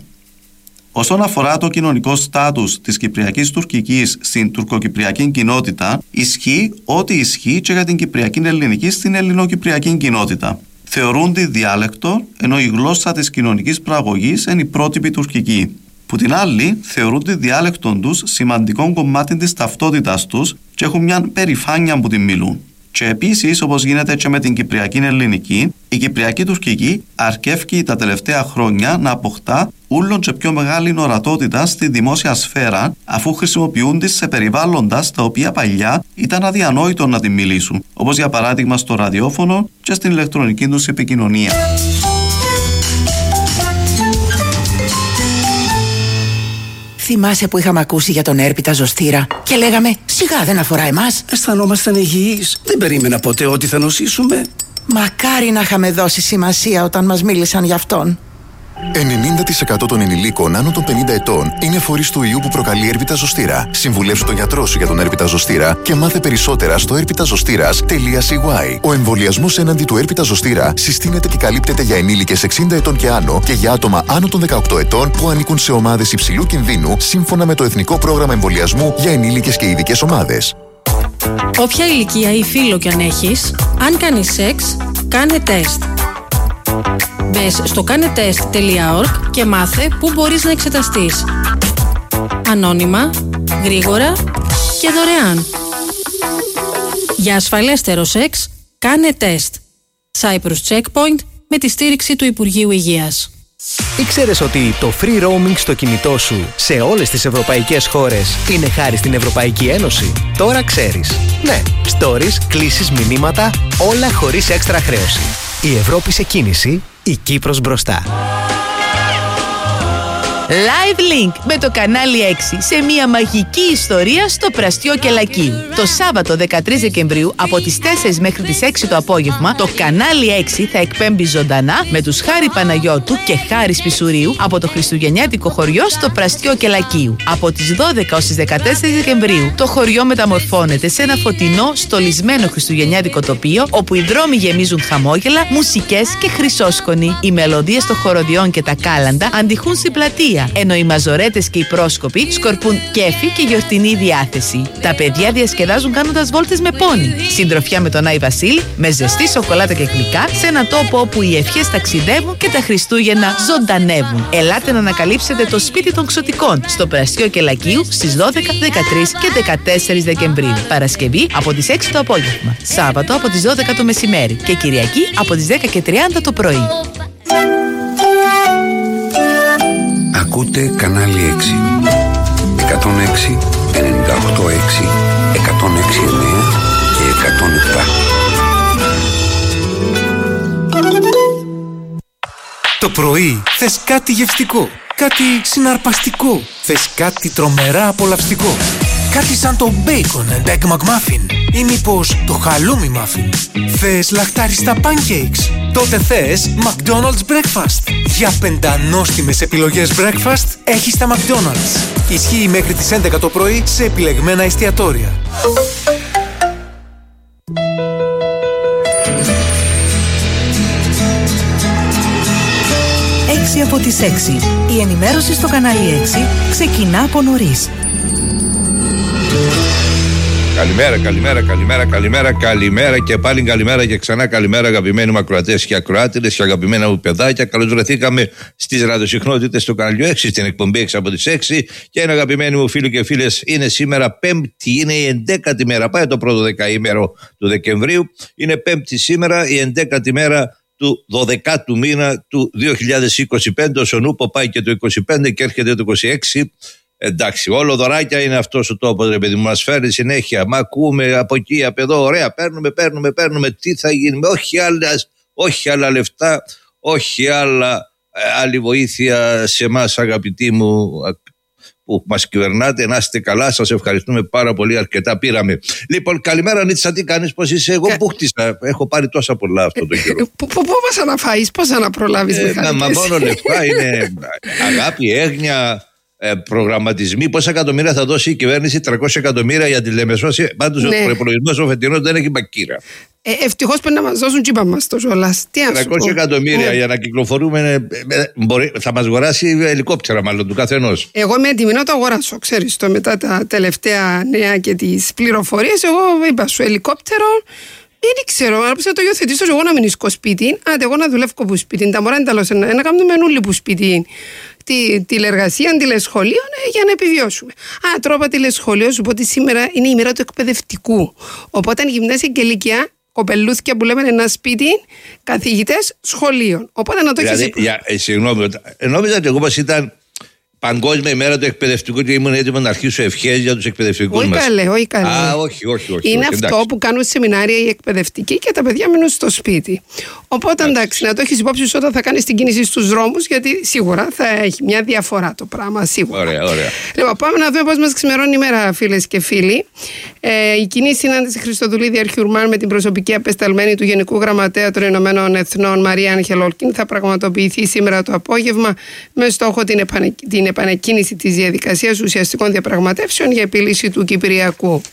Speaker 20: Όσον αφορά το κοινωνικό στάτους της Κυπριακής Τουρκικής στην τουρκοκυπριακή κοινότητα, ισχύει ό,τι ισχύει και για την Κυπριακή Ελληνική στην ελληνοκυπριακή κοινότητα. Θεωρούν τη διάλεκτο, ενώ η γλώσσα της κοινωνικής προαγωγής είναι η πρότυπη τουρκική. Που την άλλη, θεωρούν τη διάλεκτο τους σημαντικό κομμάτι της ταυτότητας τους και έχουν μια περηφάνεια που την μιλούν. Και επίσης, όπως γίνεται και με την Κυπριακή Ελληνική, η Κυπριακή Τουρκική αρκεύει τα τελευταία χρόνια να αποκτά ούλον και πιο μεγάλη ορατότητα στη δημόσια σφαίρα, αφού χρησιμοποιούνται σε περιβάλλοντα τα οποία παλιά ήταν αδιανόητο να την μιλήσουν, όπως για παράδειγμα στο ραδιόφωνο και στην ηλεκτρονική τους επικοινωνία.
Speaker 21: Θυμάσαι που είχαμε ακούσει για τον έρπιτα ζωστήρα και λέγαμε σιγά δεν αφορά εμάς.
Speaker 22: Αισθανόμασταν υγιείς. Δεν περίμενα ποτέ ότι θα νοσήσουμε.
Speaker 21: Μακάρι να είχαμε δώσει σημασία όταν μας μίλησαν γι' αυτόν.
Speaker 23: 90% των ενηλίκων άνω των 50 ετών είναι φορείς του ιού που προκαλεί έρπιτα ζωστήρα. Συμβουλεύσου τον γιατρό σου για τον έρπιτα ζωστήρα και μάθε περισσότερα στο erpitazostira.cy. Ο εμβολιασμός έναντι του έρπιτα ζωστήρα συστήνεται και καλύπτεται για ενήλικες 60 ετών και άνω και για άτομα άνω των 18 ετών που ανήκουν σε ομάδες υψηλού κινδύνου σύμφωνα με το Εθνικό Πρόγραμμα Εμβολιασμού για ενήλικες και ειδικές ομάδες.
Speaker 24: Όποια ηλικία ή φύλο κι αν έχεις, αν κάνεις σεξ, κάνε τεστ. Μπες στο κάνετest.org και μάθε πού μπορείς να εξεταστείς. Ανώνυμα, γρήγορα και δωρεάν. Για ασφαλέστερο σεξ, κάνε τεστ. Cyprus Checkpoint με τη στήριξη του Υπουργείου Υγείας.
Speaker 17: Ήξερες ότι το free roaming στο κινητό σου σε όλες τις ευρωπαϊκές χώρες είναι χάρη στην Ευρωπαϊκή Ένωση? Τώρα ξέρεις. Ναι, stories, κλήσεις, μηνύματα, όλα χωρίς έξτρα χρέωση. Η Ευρώπη σε κίνηση, η Κύπρος μπροστά.
Speaker 2: Live Link με το κανάλι 6 σε μια μαγική ιστορία στο Πραστιό Κελακίου. Το Σάββατο 13 Δεκεμβρίου από τις 4 μέχρι τις 6 το απόγευμα το κανάλι 6 θα εκπέμπει ζωντανά με τους Χάρη Παναγιώτου και Χάρη Πισουρίου από το χριστουγεννιάτικο χωριό στο Πραστιό Κελακίου. Από τις 12 ως τις 14 Δεκεμβρίου το χωριό μεταμορφώνεται σε ένα φωτεινό, στολισμένο χριστουγεννιάτικο τοπίο όπου οι δρόμοι γεμίζουν χαμόγελα, μουσικές και χρυσόσκονοι. Οι μελωδίες των χοροδιών και τα κάλαντα αντιχούν στην πλατεία, ενώ οι μαζορέτες και οι πρόσκοποι σκορπούν κέφι και γιορτινή διάθεση. Τα παιδιά διασκεδάζουν κάνοντας βόλτες με πόνι. Συντροφιά με τον Άι Βασίλη, με ζεστή σοκολάτα και γλυκά, σε έναν τόπο όπου οι ευχές ταξιδεύουν και τα Χριστούγεννα ζωντανεύουν. Ελάτε να ανακαλύψετε το σπίτι των Ξωτικών στο Πραστιό Κελακίου στις 12, 13 και 14 Δεκεμβρίου. Παρασκευή από τις 6 το απόγευμα. Σάββατο από τις 12 το μεσημέρι και Κυριακή από τις 10 και 30 το πρωί.
Speaker 4: Ακούτε κανάλι 6. 106, 98,6, 106,9 και 107.
Speaker 6: Το πρωί θες κάτι γευστικό, κάτι συναρπαστικό, θες κάτι τρομερά απολαυστικό. Κάτι σαν το Bacon and Egg McMuffin ή μήπως το χαλούμι muffin. Θες λαχτάριστα pancakes? Τότε θες McDonald's Breakfast. Για πεντανόστιμες επιλογές breakfast έχεις τα McDonald's. Ισχύει μέχρι τις 11 το πρωί σε επιλεγμένα εστιατόρια.
Speaker 7: 6 από τις 6. Η ενημέρωση στο κανάλι 6 ξεκινά από νωρίς.
Speaker 8: Καλημέρα και πάλι καλημέρα και ξανά καλημέρα, αγαπημένοι μου ακροατές και ακροάτηρες και αγαπημένα μου παιδάκια. Καλώς βρεθήκαμε στις ραδιοσυχνότητες του καναλιού 6, στην εκπομπή 6 από τις 6. Και ένα αγαπημένοι μου φίλοι και φίλες, είναι σήμερα Πέμπτη, είναι η 11η μέρα. Πάει το πρώτο δεκαήμερο του Δεκεμβρίου. Είναι Πέμπτη σήμερα, η 11η μέρα του 12ου μήνα του 2025. Ο Σονούπο πάει και το 25 και έρχεται το 26. Εντάξει, όλο δωράκια είναι αυτός ο τόπος, ρε παιδί μου, μας φέρνει συνέχεια. Μα ακούμε από εκεί, από εδώ, ωραία, παίρνουμε. Τι θα γίνει, όχι άλλα λεφτά, όχι άλλη βοήθεια σε εμάς, αγαπητοί μου, που μας κυβερνάτε. Να είστε καλά, σας ευχαριστούμε πάρα πολύ, αρκετά πήραμε. Λοιπόν, καλημέρα Νίτσα, τι κάνεις, πώς είσαι? Εγώ που χτίσα, έχω πάρει τόσα πολλά αυτό το καιρό.
Speaker 25: Πού vas να φάεις, πώς να προλάβεις μηχανικές?
Speaker 8: Μα μόνο λεφτά είναι αγάπη, έγνοια, προγραμματισμοί. Πόσα εκατομμύρια θα δώσει η κυβέρνηση? 300 εκατομμύρια για τη Λεμεσό. Πάντως ο προϋπολογισμός ο φετινός δεν έχει μπακύρα.
Speaker 25: Ευτυχώς πρέπει να μας δώσουν τσίπα μας το ζώλας.
Speaker 8: 300 εκατομμύρια για να κυκλοφορούμε. Θα μας αγοράσει ελικόπτερα μάλλον του καθενός.
Speaker 25: Εγώ είμαι έτοιμη να το αγοράσω. Ξέρεις, μετά τα τελευταία νέα και τις πληροφορίες, εγώ είπα σου ελικόπτερο. Δεν ξέρω, αν πρέπει να το υιοθετήσω εγώ να μείνω σπίτι, άντε εγώ να δουλεύω από σπίτι, τα μωρά είναι τέλος, να κάνουμε νουλί που σπίτι, τηλεργασία, τηλεσχολείο, για να επιβιώσουμε. Τρόπα τηλεσχολείο, σου πω ότι σήμερα είναι η μέρα του εκπαιδευτικού. Οπότε γυμνάσια και ηλικία, κοπελούθια που λέμε ένα σπίτι, καθηγητές σχολείων. Οπότε να το έχεις.
Speaker 8: Συγγνώμη, νόμιζα ότι εγώ μας ήταν Παγκόσμια ημέρα του εκπαιδευτικού και ήμουν έτοιμο να αρχίσω ευχές για τους εκπαιδευτικούς μας.
Speaker 25: Όχι καλέ.
Speaker 8: Όχι.
Speaker 25: Είναι αυτό
Speaker 8: εντάξει.
Speaker 25: που κάνουν σεμινάρια οι εκπαιδευτικοί και τα παιδιά μείνουν στο σπίτι. Οπότε εντάξει, να το έχεις υπόψη σου όταν θα κάνεις την κίνηση στους δρόμους, γιατί σίγουρα θα έχει μια διαφορά το πράγμα. Σίγουρα.
Speaker 8: Ωραία.
Speaker 25: Λοιπόν, πάμε να δούμε πώς μας ξημερώνει η μέρα, φίλες και φίλοι. Η κοινή συνάντηση Χριστοδουλίδη Αρχιουρμάν με την προσωπική απεσταλμένη του Γενικού Γραμματέα των Ηνωμένων Εθνών Μαρία Άγγελα Ολκίν θα πραγματοποιηθεί σήμερα το απόγευμα με στόχο την επανεκκίνηση της διαδικασίας ουσιαστικών διαπραγματεύσεων για επίλυση του Κυπριακού.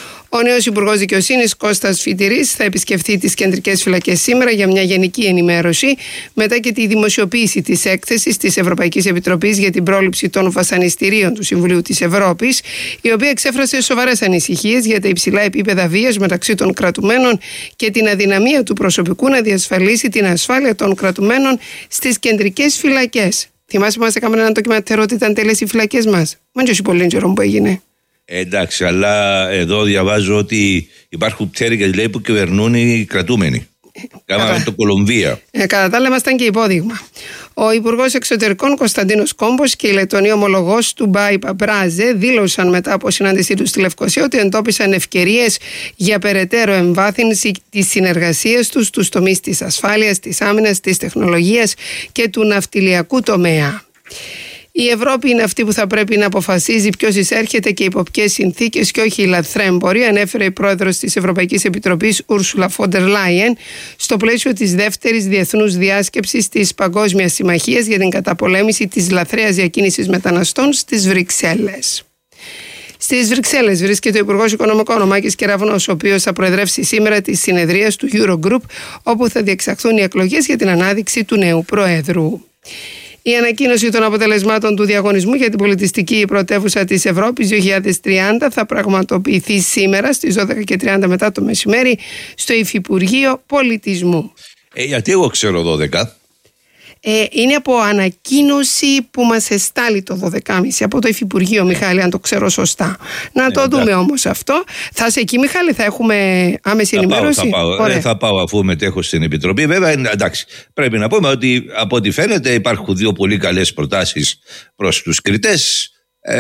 Speaker 25: Ο νέος Υπουργός Δικαιοσύνης Κώστας Φιτηρής θα επισκεφθεί τις κεντρικές φυλακές σήμερα για μια γενική ενημέρωση μετά και τη δημοσιοποίηση της έκθεσης της Ευρωπαϊκής Επιτροπής για την πρόληψη των βασανιστήριων του Συμβουλίου της Ευρώπης, η οποία εξέφρασε σοβαρές ανησυχίες για τα υψηλά επίπεδα βίας μεταξύ των κρατουμένων και την αδυναμία του προσωπικού να διασφαλίσει την ασφάλεια των κρατουμένων στις κεντρικές φυλακές. Θυμάσαι μας έκαμε ένα ντοκιμαντέρ ότι ήταν τέλειες οι φυλακές μας. Μάντια όχι πολύ καιρό που έγινε.
Speaker 8: Εντάξει, αλλά εδώ διαβάζω ότι υπάρχουν πτέρυγες λέει που κυβερνούν οι κρατούμενοι. Κάμαμε το Κολομβία.
Speaker 25: Κατά τα άλλα, ήμασταν και υπόδειγμα. Ο Υπουργός Εξωτερικών Κωνσταντίνος Κόμπος και η Λεττονή ομολογός του Μπάι Παπράζε δήλωσαν μετά από συνάντησή τους στη Λευκοσία ότι εντόπισαν ευκαιρίες για περαιτέρω εμβάθυνση της συνεργασίας τους στους τομείς της ασφάλειας, της άμυνας, της τεχνολογίας και του ναυτιλιακού τομέα. Η Ευρώπη είναι αυτή που θα πρέπει να αποφασίζει ποιος εισέρχεται και υπό ποιες συνθήκες και όχι η λαθρέμπορη, ανέφερε η πρόεδρος της Ευρωπαϊκής Επιτροπής Ούρσουλα Φόντερ Λάιεν στο πλαίσιο της δεύτερης διεθνούς διάσκεψης της Παγκόσμιας Συμμαχίας για την καταπολέμηση της λαθρέας διακίνησης μεταναστών στις Βρυξέλλες. Στις Βρυξέλλες βρίσκεται ο Υπουργός Οικονομικών, ο Μάκης Κεραυνός, ο οποίος θα προεδρεύσει σήμερα τη συνεδρία του Eurogroup, όπου θα διεξαχθούν οι εκλογές για την ανάδειξη του νέου Προέδρου. Η ανακοίνωση των αποτελεσμάτων του διαγωνισμού για την πολιτιστική πρωτεύουσα της Ευρώπης 2030 θα πραγματοποιηθεί σήμερα στις 12:30 μετά το μεσημέρι στο Υφυπουργείο Πολιτισμού.
Speaker 8: Γιατί εγώ ξέρω 12.
Speaker 25: Είναι από ανακοίνωση που μας εστάλει το 12.30 από το Υφυπουργείο, Μιχάλη, αν το ξέρω σωστά. Να το δούμε όμως αυτό. Θα είσαι εκεί, Μιχάλη, θα έχουμε άμεση ενημέρωση.
Speaker 8: Θα πάω αφού μετέχω στην Επιτροπή. Βέβαια, εντάξει, πρέπει να πούμε ότι από ό,τι φαίνεται υπάρχουν δύο πολύ καλές προτάσεις προς τους κριτές.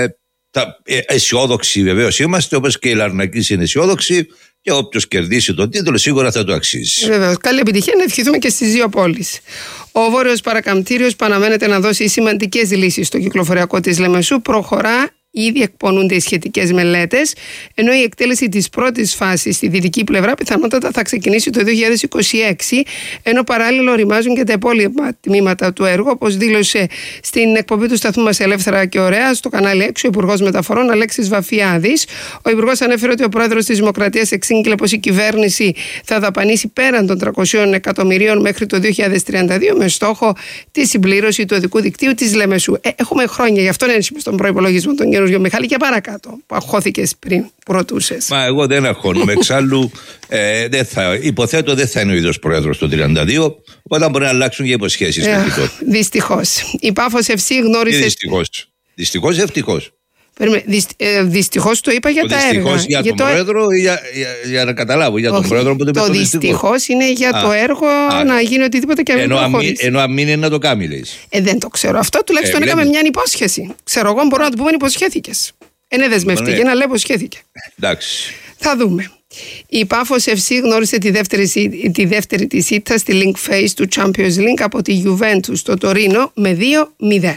Speaker 8: Αισιόδοξοι βεβαίως είμαστε, όπως και οι Λαρνακείς είναι αισιόδοξοι, και όποιος κερδίσει τον τίτλο σίγουρα θα το αξίζει.
Speaker 25: Βεβαίως. Καλή επιτυχία, να ευχηθούμε και στις δύο πόλεις. Ο Βόρειος Παρακαμπτήριος που αναμένεται να δώσει σημαντικές λύσεις στο κυκλοφοριακό της Λεμεσού προχωρά. Ήδη εκπονούνται οι σχετικές μελέτες, ενώ η εκτέλεση της πρώτης φάσης στη δυτική πλευρά πιθανότατα θα ξεκινήσει το 2026, ενώ παράλληλα οριμάζουν και τα υπόλοιπα τμήματα του έργου, όπως δήλωσε στην εκπομπή του σταθμού μας Ελεύθερα και Ωραία στο κανάλι 6 ο Υπουργός Μεταφορών Αλέξης Βαφιάδης. Ο Υπουργός ανέφερε ότι ο Πρόεδρος της Δημοκρατίας εξήγηλε πως η κυβέρνηση θα δαπανίσει πέραν των 300 εκατομμυρίων μέχρι το 2032 με στόχο τη συμπλήρωση του οδικού δικτύου της Λεμεσού. Έχουμε χρόνια, γι' αυτό είναι στον προϋπολογισμό των καινούργιο, Μιχάλη, και παρακάτω που αγχώθηκες πριν που ρωτούσες.
Speaker 8: Μα εγώ δεν αγχώνομαι. Εξάλλου υποθέτω δεν θα είναι ο ίδιος πρόεδρος το 32, οπότε μπορεί να αλλάξουν και υποσχέσεις μέχρι τότε.
Speaker 25: Δυστυχώς. Η Πάφος FC γνώρισε.
Speaker 8: Δυστυχώς ή ευτυχώς?
Speaker 25: Δυστυχώς το είπα για τα έργα.
Speaker 8: Δυστυχώς για τον πρόεδρο ή για να καταλάβω, για τον πρόεδρο που
Speaker 25: το δυστυχώς είναι για το έργο να γίνει οτιδήποτε και να μην προχωρήσει.
Speaker 8: Ενώ αν μην είναι να το κάνει, λέει.
Speaker 25: Δεν το ξέρω. Αυτό τουλάχιστον έκαμε μια υπόσχεση. Ξέρω εγώ, μπορώ να του πούμε υποσχέθηκες. Είναι δεσμευτική, να λέω υποσχέθηκε.
Speaker 8: Εντάξει.
Speaker 25: Θα δούμε. Η Πάφος FC γνώρισε τη δεύτερη της ήττα στη Link Phase του Champions League από τη Juventus στο Τωρίνο με 2-0.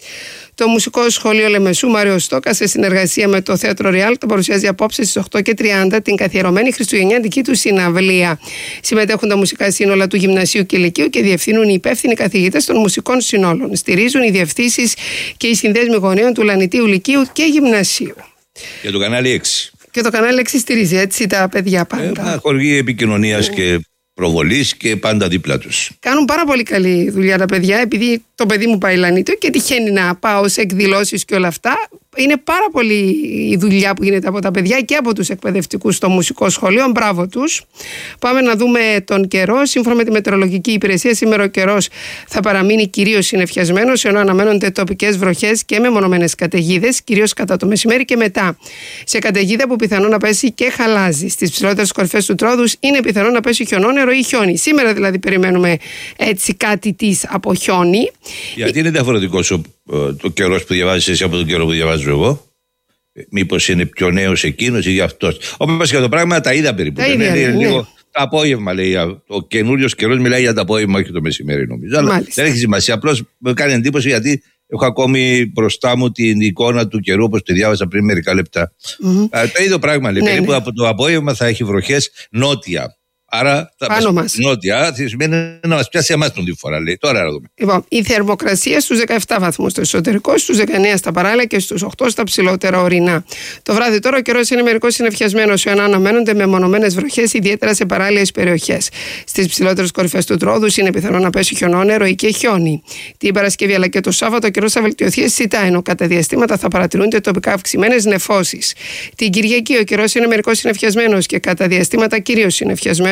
Speaker 25: Το Μουσικό Σχολείο Λεμεσού Μάριο Στόκα, σε συνεργασία με το Θέατρο Ριάλ, το παρουσιάζει απόψε στις 8:30 την καθιερωμένη χριστουγεννιάτικη του συναυλία. Συμμετέχουν τα μουσικά σύνολα του Γυμνασίου και Λυκείου και διευθύνουν οι υπεύθυνοι καθηγητές των μουσικών συνόλων. Στηρίζουν οι διευθύνσεις και οι συνδέσμοι γονέων του Λανιτίου, Λυκείου και Γυμνασίου.
Speaker 8: Και το κανάλι 6.
Speaker 25: Και το κανάλι 6 στηρίζει έτσι τα παιδιά πάντα.
Speaker 8: Χορηγή επικοινωνίας και προβολής και πάντα δίπλα τους.
Speaker 25: Κάνουν πάρα πολύ καλή δουλειά τα παιδιά, επειδή το παιδί μου πάει Λανίτιο και τυχαίνει να πάω σε εκδηλώσεις και όλα αυτά. Είναι πάρα πολύ η δουλειά που γίνεται από τα παιδιά και από τους εκπαιδευτικούς στο μουσικό σχολείο. Μπράβο τους. Πάμε να δούμε τον καιρό. Σύμφωνα με τη Μετεωρολογική Υπηρεσία, σήμερα ο καιρός θα παραμείνει κυρίως συννεφιασμένος, ενώ αναμένονται τοπικές βροχές και μεμονωμένες καταιγίδες, κυρίως κατά το μεσημέρι και μετά. Σε καταιγίδα που πιθανόν να πέσει και χαλάζι. Στις ψηλότερες κορυφές του Τρόδους είναι πιθανόν να πέσει χιονόνερο ή χιόνι. Σήμερα δηλαδή περιμένουμε έτσι κάτι της από χιόνι.
Speaker 8: Γιατί είναι διαφορετικός το καιρός που διαβάζεις εσύ από τον καιρό που διαβάζω εγώ? Μήπως είναι πιο νέος εκείνος ή αυτός? Όπως και το πράγμα τα είδα περίπου. Λίγο το απόγευμα λέει. Ο καινούριος καιρός μιλάει για το απόγευμα, όχι το μεσημέρι νομίζω. Αλλά δεν έχει σημασία. Απλώς με κάνει εντύπωση γιατί έχω ακόμη μπροστά μου την εικόνα του καιρού όπως τη διάβασα πριν μερικά λεπτά. Το ίδιο πράγμα λέει. Περίπου από το απόγευμα θα έχει βροχές νότια. Άρα νότια σημαίνει να μας πιάσει εμάς τον φορά, λέει. Τώρα να δούμε.
Speaker 25: Λοιπόν, η θερμοκρασία στους 17 βαθμούς στο εσωτερικό, στους 19 στα παράλια και στους 8 στα ψηλότερα ορεινά. Το βράδυ τώρα ο καιρός είναι μερικώς συννεφιασμένος, ενώ αναμένονται μεμονωμένες βροχές, ιδιαίτερα σε παράλιες περιοχές. Στις ψηλότερες κορυφές του Τρόδους είναι πιθανό να πέσει χιονόνερο ή και χιόνι. Την Παρασκευή αλλά και το Σάββατο ο καιρός θα βελτιωθεί αισθητά, ενώ κατά διαστήματα θα παρατηρούνται τοπικά αυξημένες νεφώσεις. Την Κυριακή ο καιρός είναι μερικώς συννεφιασμένος και κατά διαστήματα κυρίως συννεφιασμένος.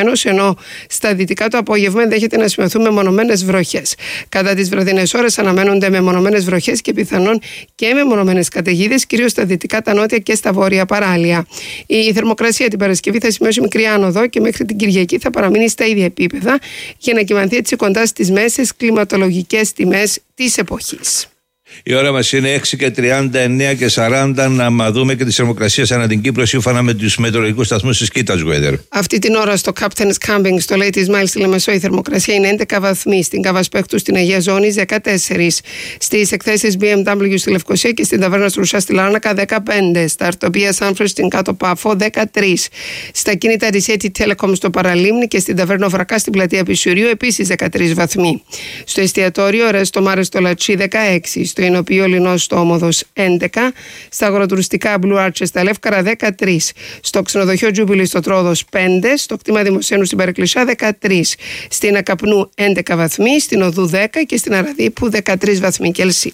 Speaker 25: Εθνός, ενώ στα δυτικά το απόγευμα ενδέχεται να σημειωθούν μεμονωμένες βροχές. Κατά τις βραδινές ώρες αναμένονται μεμονωμένες βροχές και πιθανόν και μεμονωμένες καταιγίδες, κυρίως στα δυτικά, τα νότια και στα βόρεια παράλια. Η θερμοκρασία την Παρασκευή θα σημειώσει μικρή άνοδο και μέχρι την Κυριακή θα παραμείνει στα ίδια επίπεδα για να κυμανθεί έτσι κοντά στις μέσες κλιματολογικές τιμές της εποχής.
Speaker 8: Η ώρα μας είναι 6:39 και 40. Να δούμε και τις θερμοκρασίες ανά την Κύπρο σύμφωνα με τους μετεωρολογικούς σταθμούς της Κίτας Weather.
Speaker 25: Αυτή την ώρα στο Captain's Camping στο Ladies Mile στη Λεμεσό η θερμοκρασία είναι 11 βαθμοί. Στην Καβασπέκτου στην Αγία Ζώνης 14. Στις εκθέσεις BMW στη Λευκοσία και στην Ταβέρνα Στρουσά στη Λάρνακα 15. Στα Αρτοπία Σάνφρες στην Κάτω Πάφο 13. Στα κίνητα Ρισέτη Telecom στο Παραλίμνη και στην Ταβέρνα Βρακά στην Πλατεία Πισουρίου επίσης 13 βαθμοί. Στο εστιατόριο Ρέστο Μάρε στο Λατσί 16. Στο Ινοπείο Λινός στο Όμοδος 11, στα αγροτουριστικά Blue Arches στα Λεύκαρα 13, στο ξενοδοχείο Τζούμπιλι στο Τρόδος 5, στο κτήμα Δημοσένου στην Παρεκκλησιά 13, στην Ακαπνού 11 βαθμοί, στην Οδού 10 και στην Αραδίπου 13 βαθμοί Κελσίου.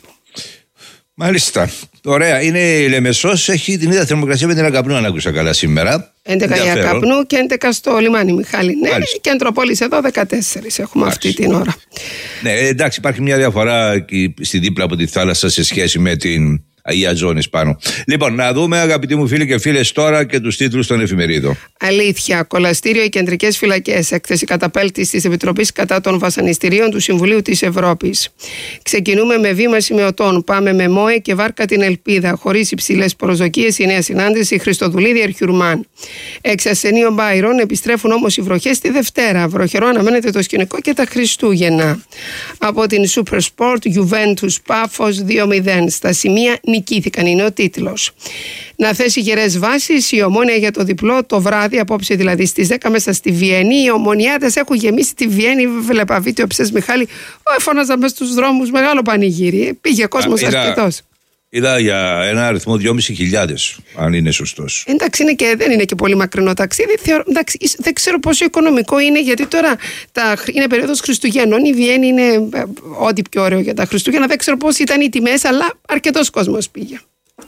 Speaker 8: Μάλιστα. Ωραία. Είναι η Λεμεσός, έχει την ίδια θερμοκρασία με την Ακαπνού, αν άκουσα καλά σήμερα.
Speaker 25: 11 η Ακαπνού και 11 στο λιμάνι Μιχάλη. Ναι, και Αντροπόλης εδώ 14 έχουμε αυτή την ώρα.
Speaker 8: Ναι, εντάξει, υπάρχει μια διαφορά στη δίπλα από τη θάλασσα σε σχέση με την Αγία Ζώνης πάνω. Λοιπόν, να δούμε, αγαπητοί μου φίλοι και φίλες, τώρα και τους τίτλους των εφημερίδων.
Speaker 25: Αλήθεια. Κολαστήριο οι κεντρικές φυλακές. Έκθεση καταπέλτης της Επιτροπής κατά των βασανιστήριων του Συμβουλίου της Ευρώπης. Ξεκινούμε με βήμα σημειωτών. Πάμε με ΜΟΕ και βάρκα την ελπίδα. Χωρίς υψηλές προσδοκίες η νέα συνάντηση Χριστοδουλίδη Αρχιουρμάν. Εξ ασθενείων Μπάιρον επιστρέφουν όμως οι βροχές τη Δευτέρα. Βροχερό αναμένεται το σκηνικό και τα Χριστούγεννα. Από την Super Sport, Juventus Πάφος 2-0. Στα σημεία νικήθηκαν, είναι ο τίτλος. Να θέσει γερές βάσεις η Ομόνοια για το διπλό το βράδυ, απόψε δηλαδή στις 10 μέσα στη Βιέννη. Οι ομονιάτες έχουν γεμίσει τη Βιέννη. Βλέπα βίντεο ψες Μιχάλη. Φώναζαν μες στους δρόμους, μεγάλο πανηγύρι. Πήγε κόσμος αρκετός.
Speaker 8: Είδα για ένα αριθμό 2.500, αν είναι σωστός.
Speaker 25: Εντάξει, δεν είναι και πολύ μακρινό ταξίδι. Εντάξει, δεν ξέρω πόσο οικονομικό είναι, γιατί τώρα είναι περίοδος Χριστουγέννων. Η Βιέννη είναι ό,τι πιο ωραίο για τα Χριστούγεννα. Δεν ξέρω πώς ήταν οι τιμές, αλλά αρκετός κόσμος πήγε.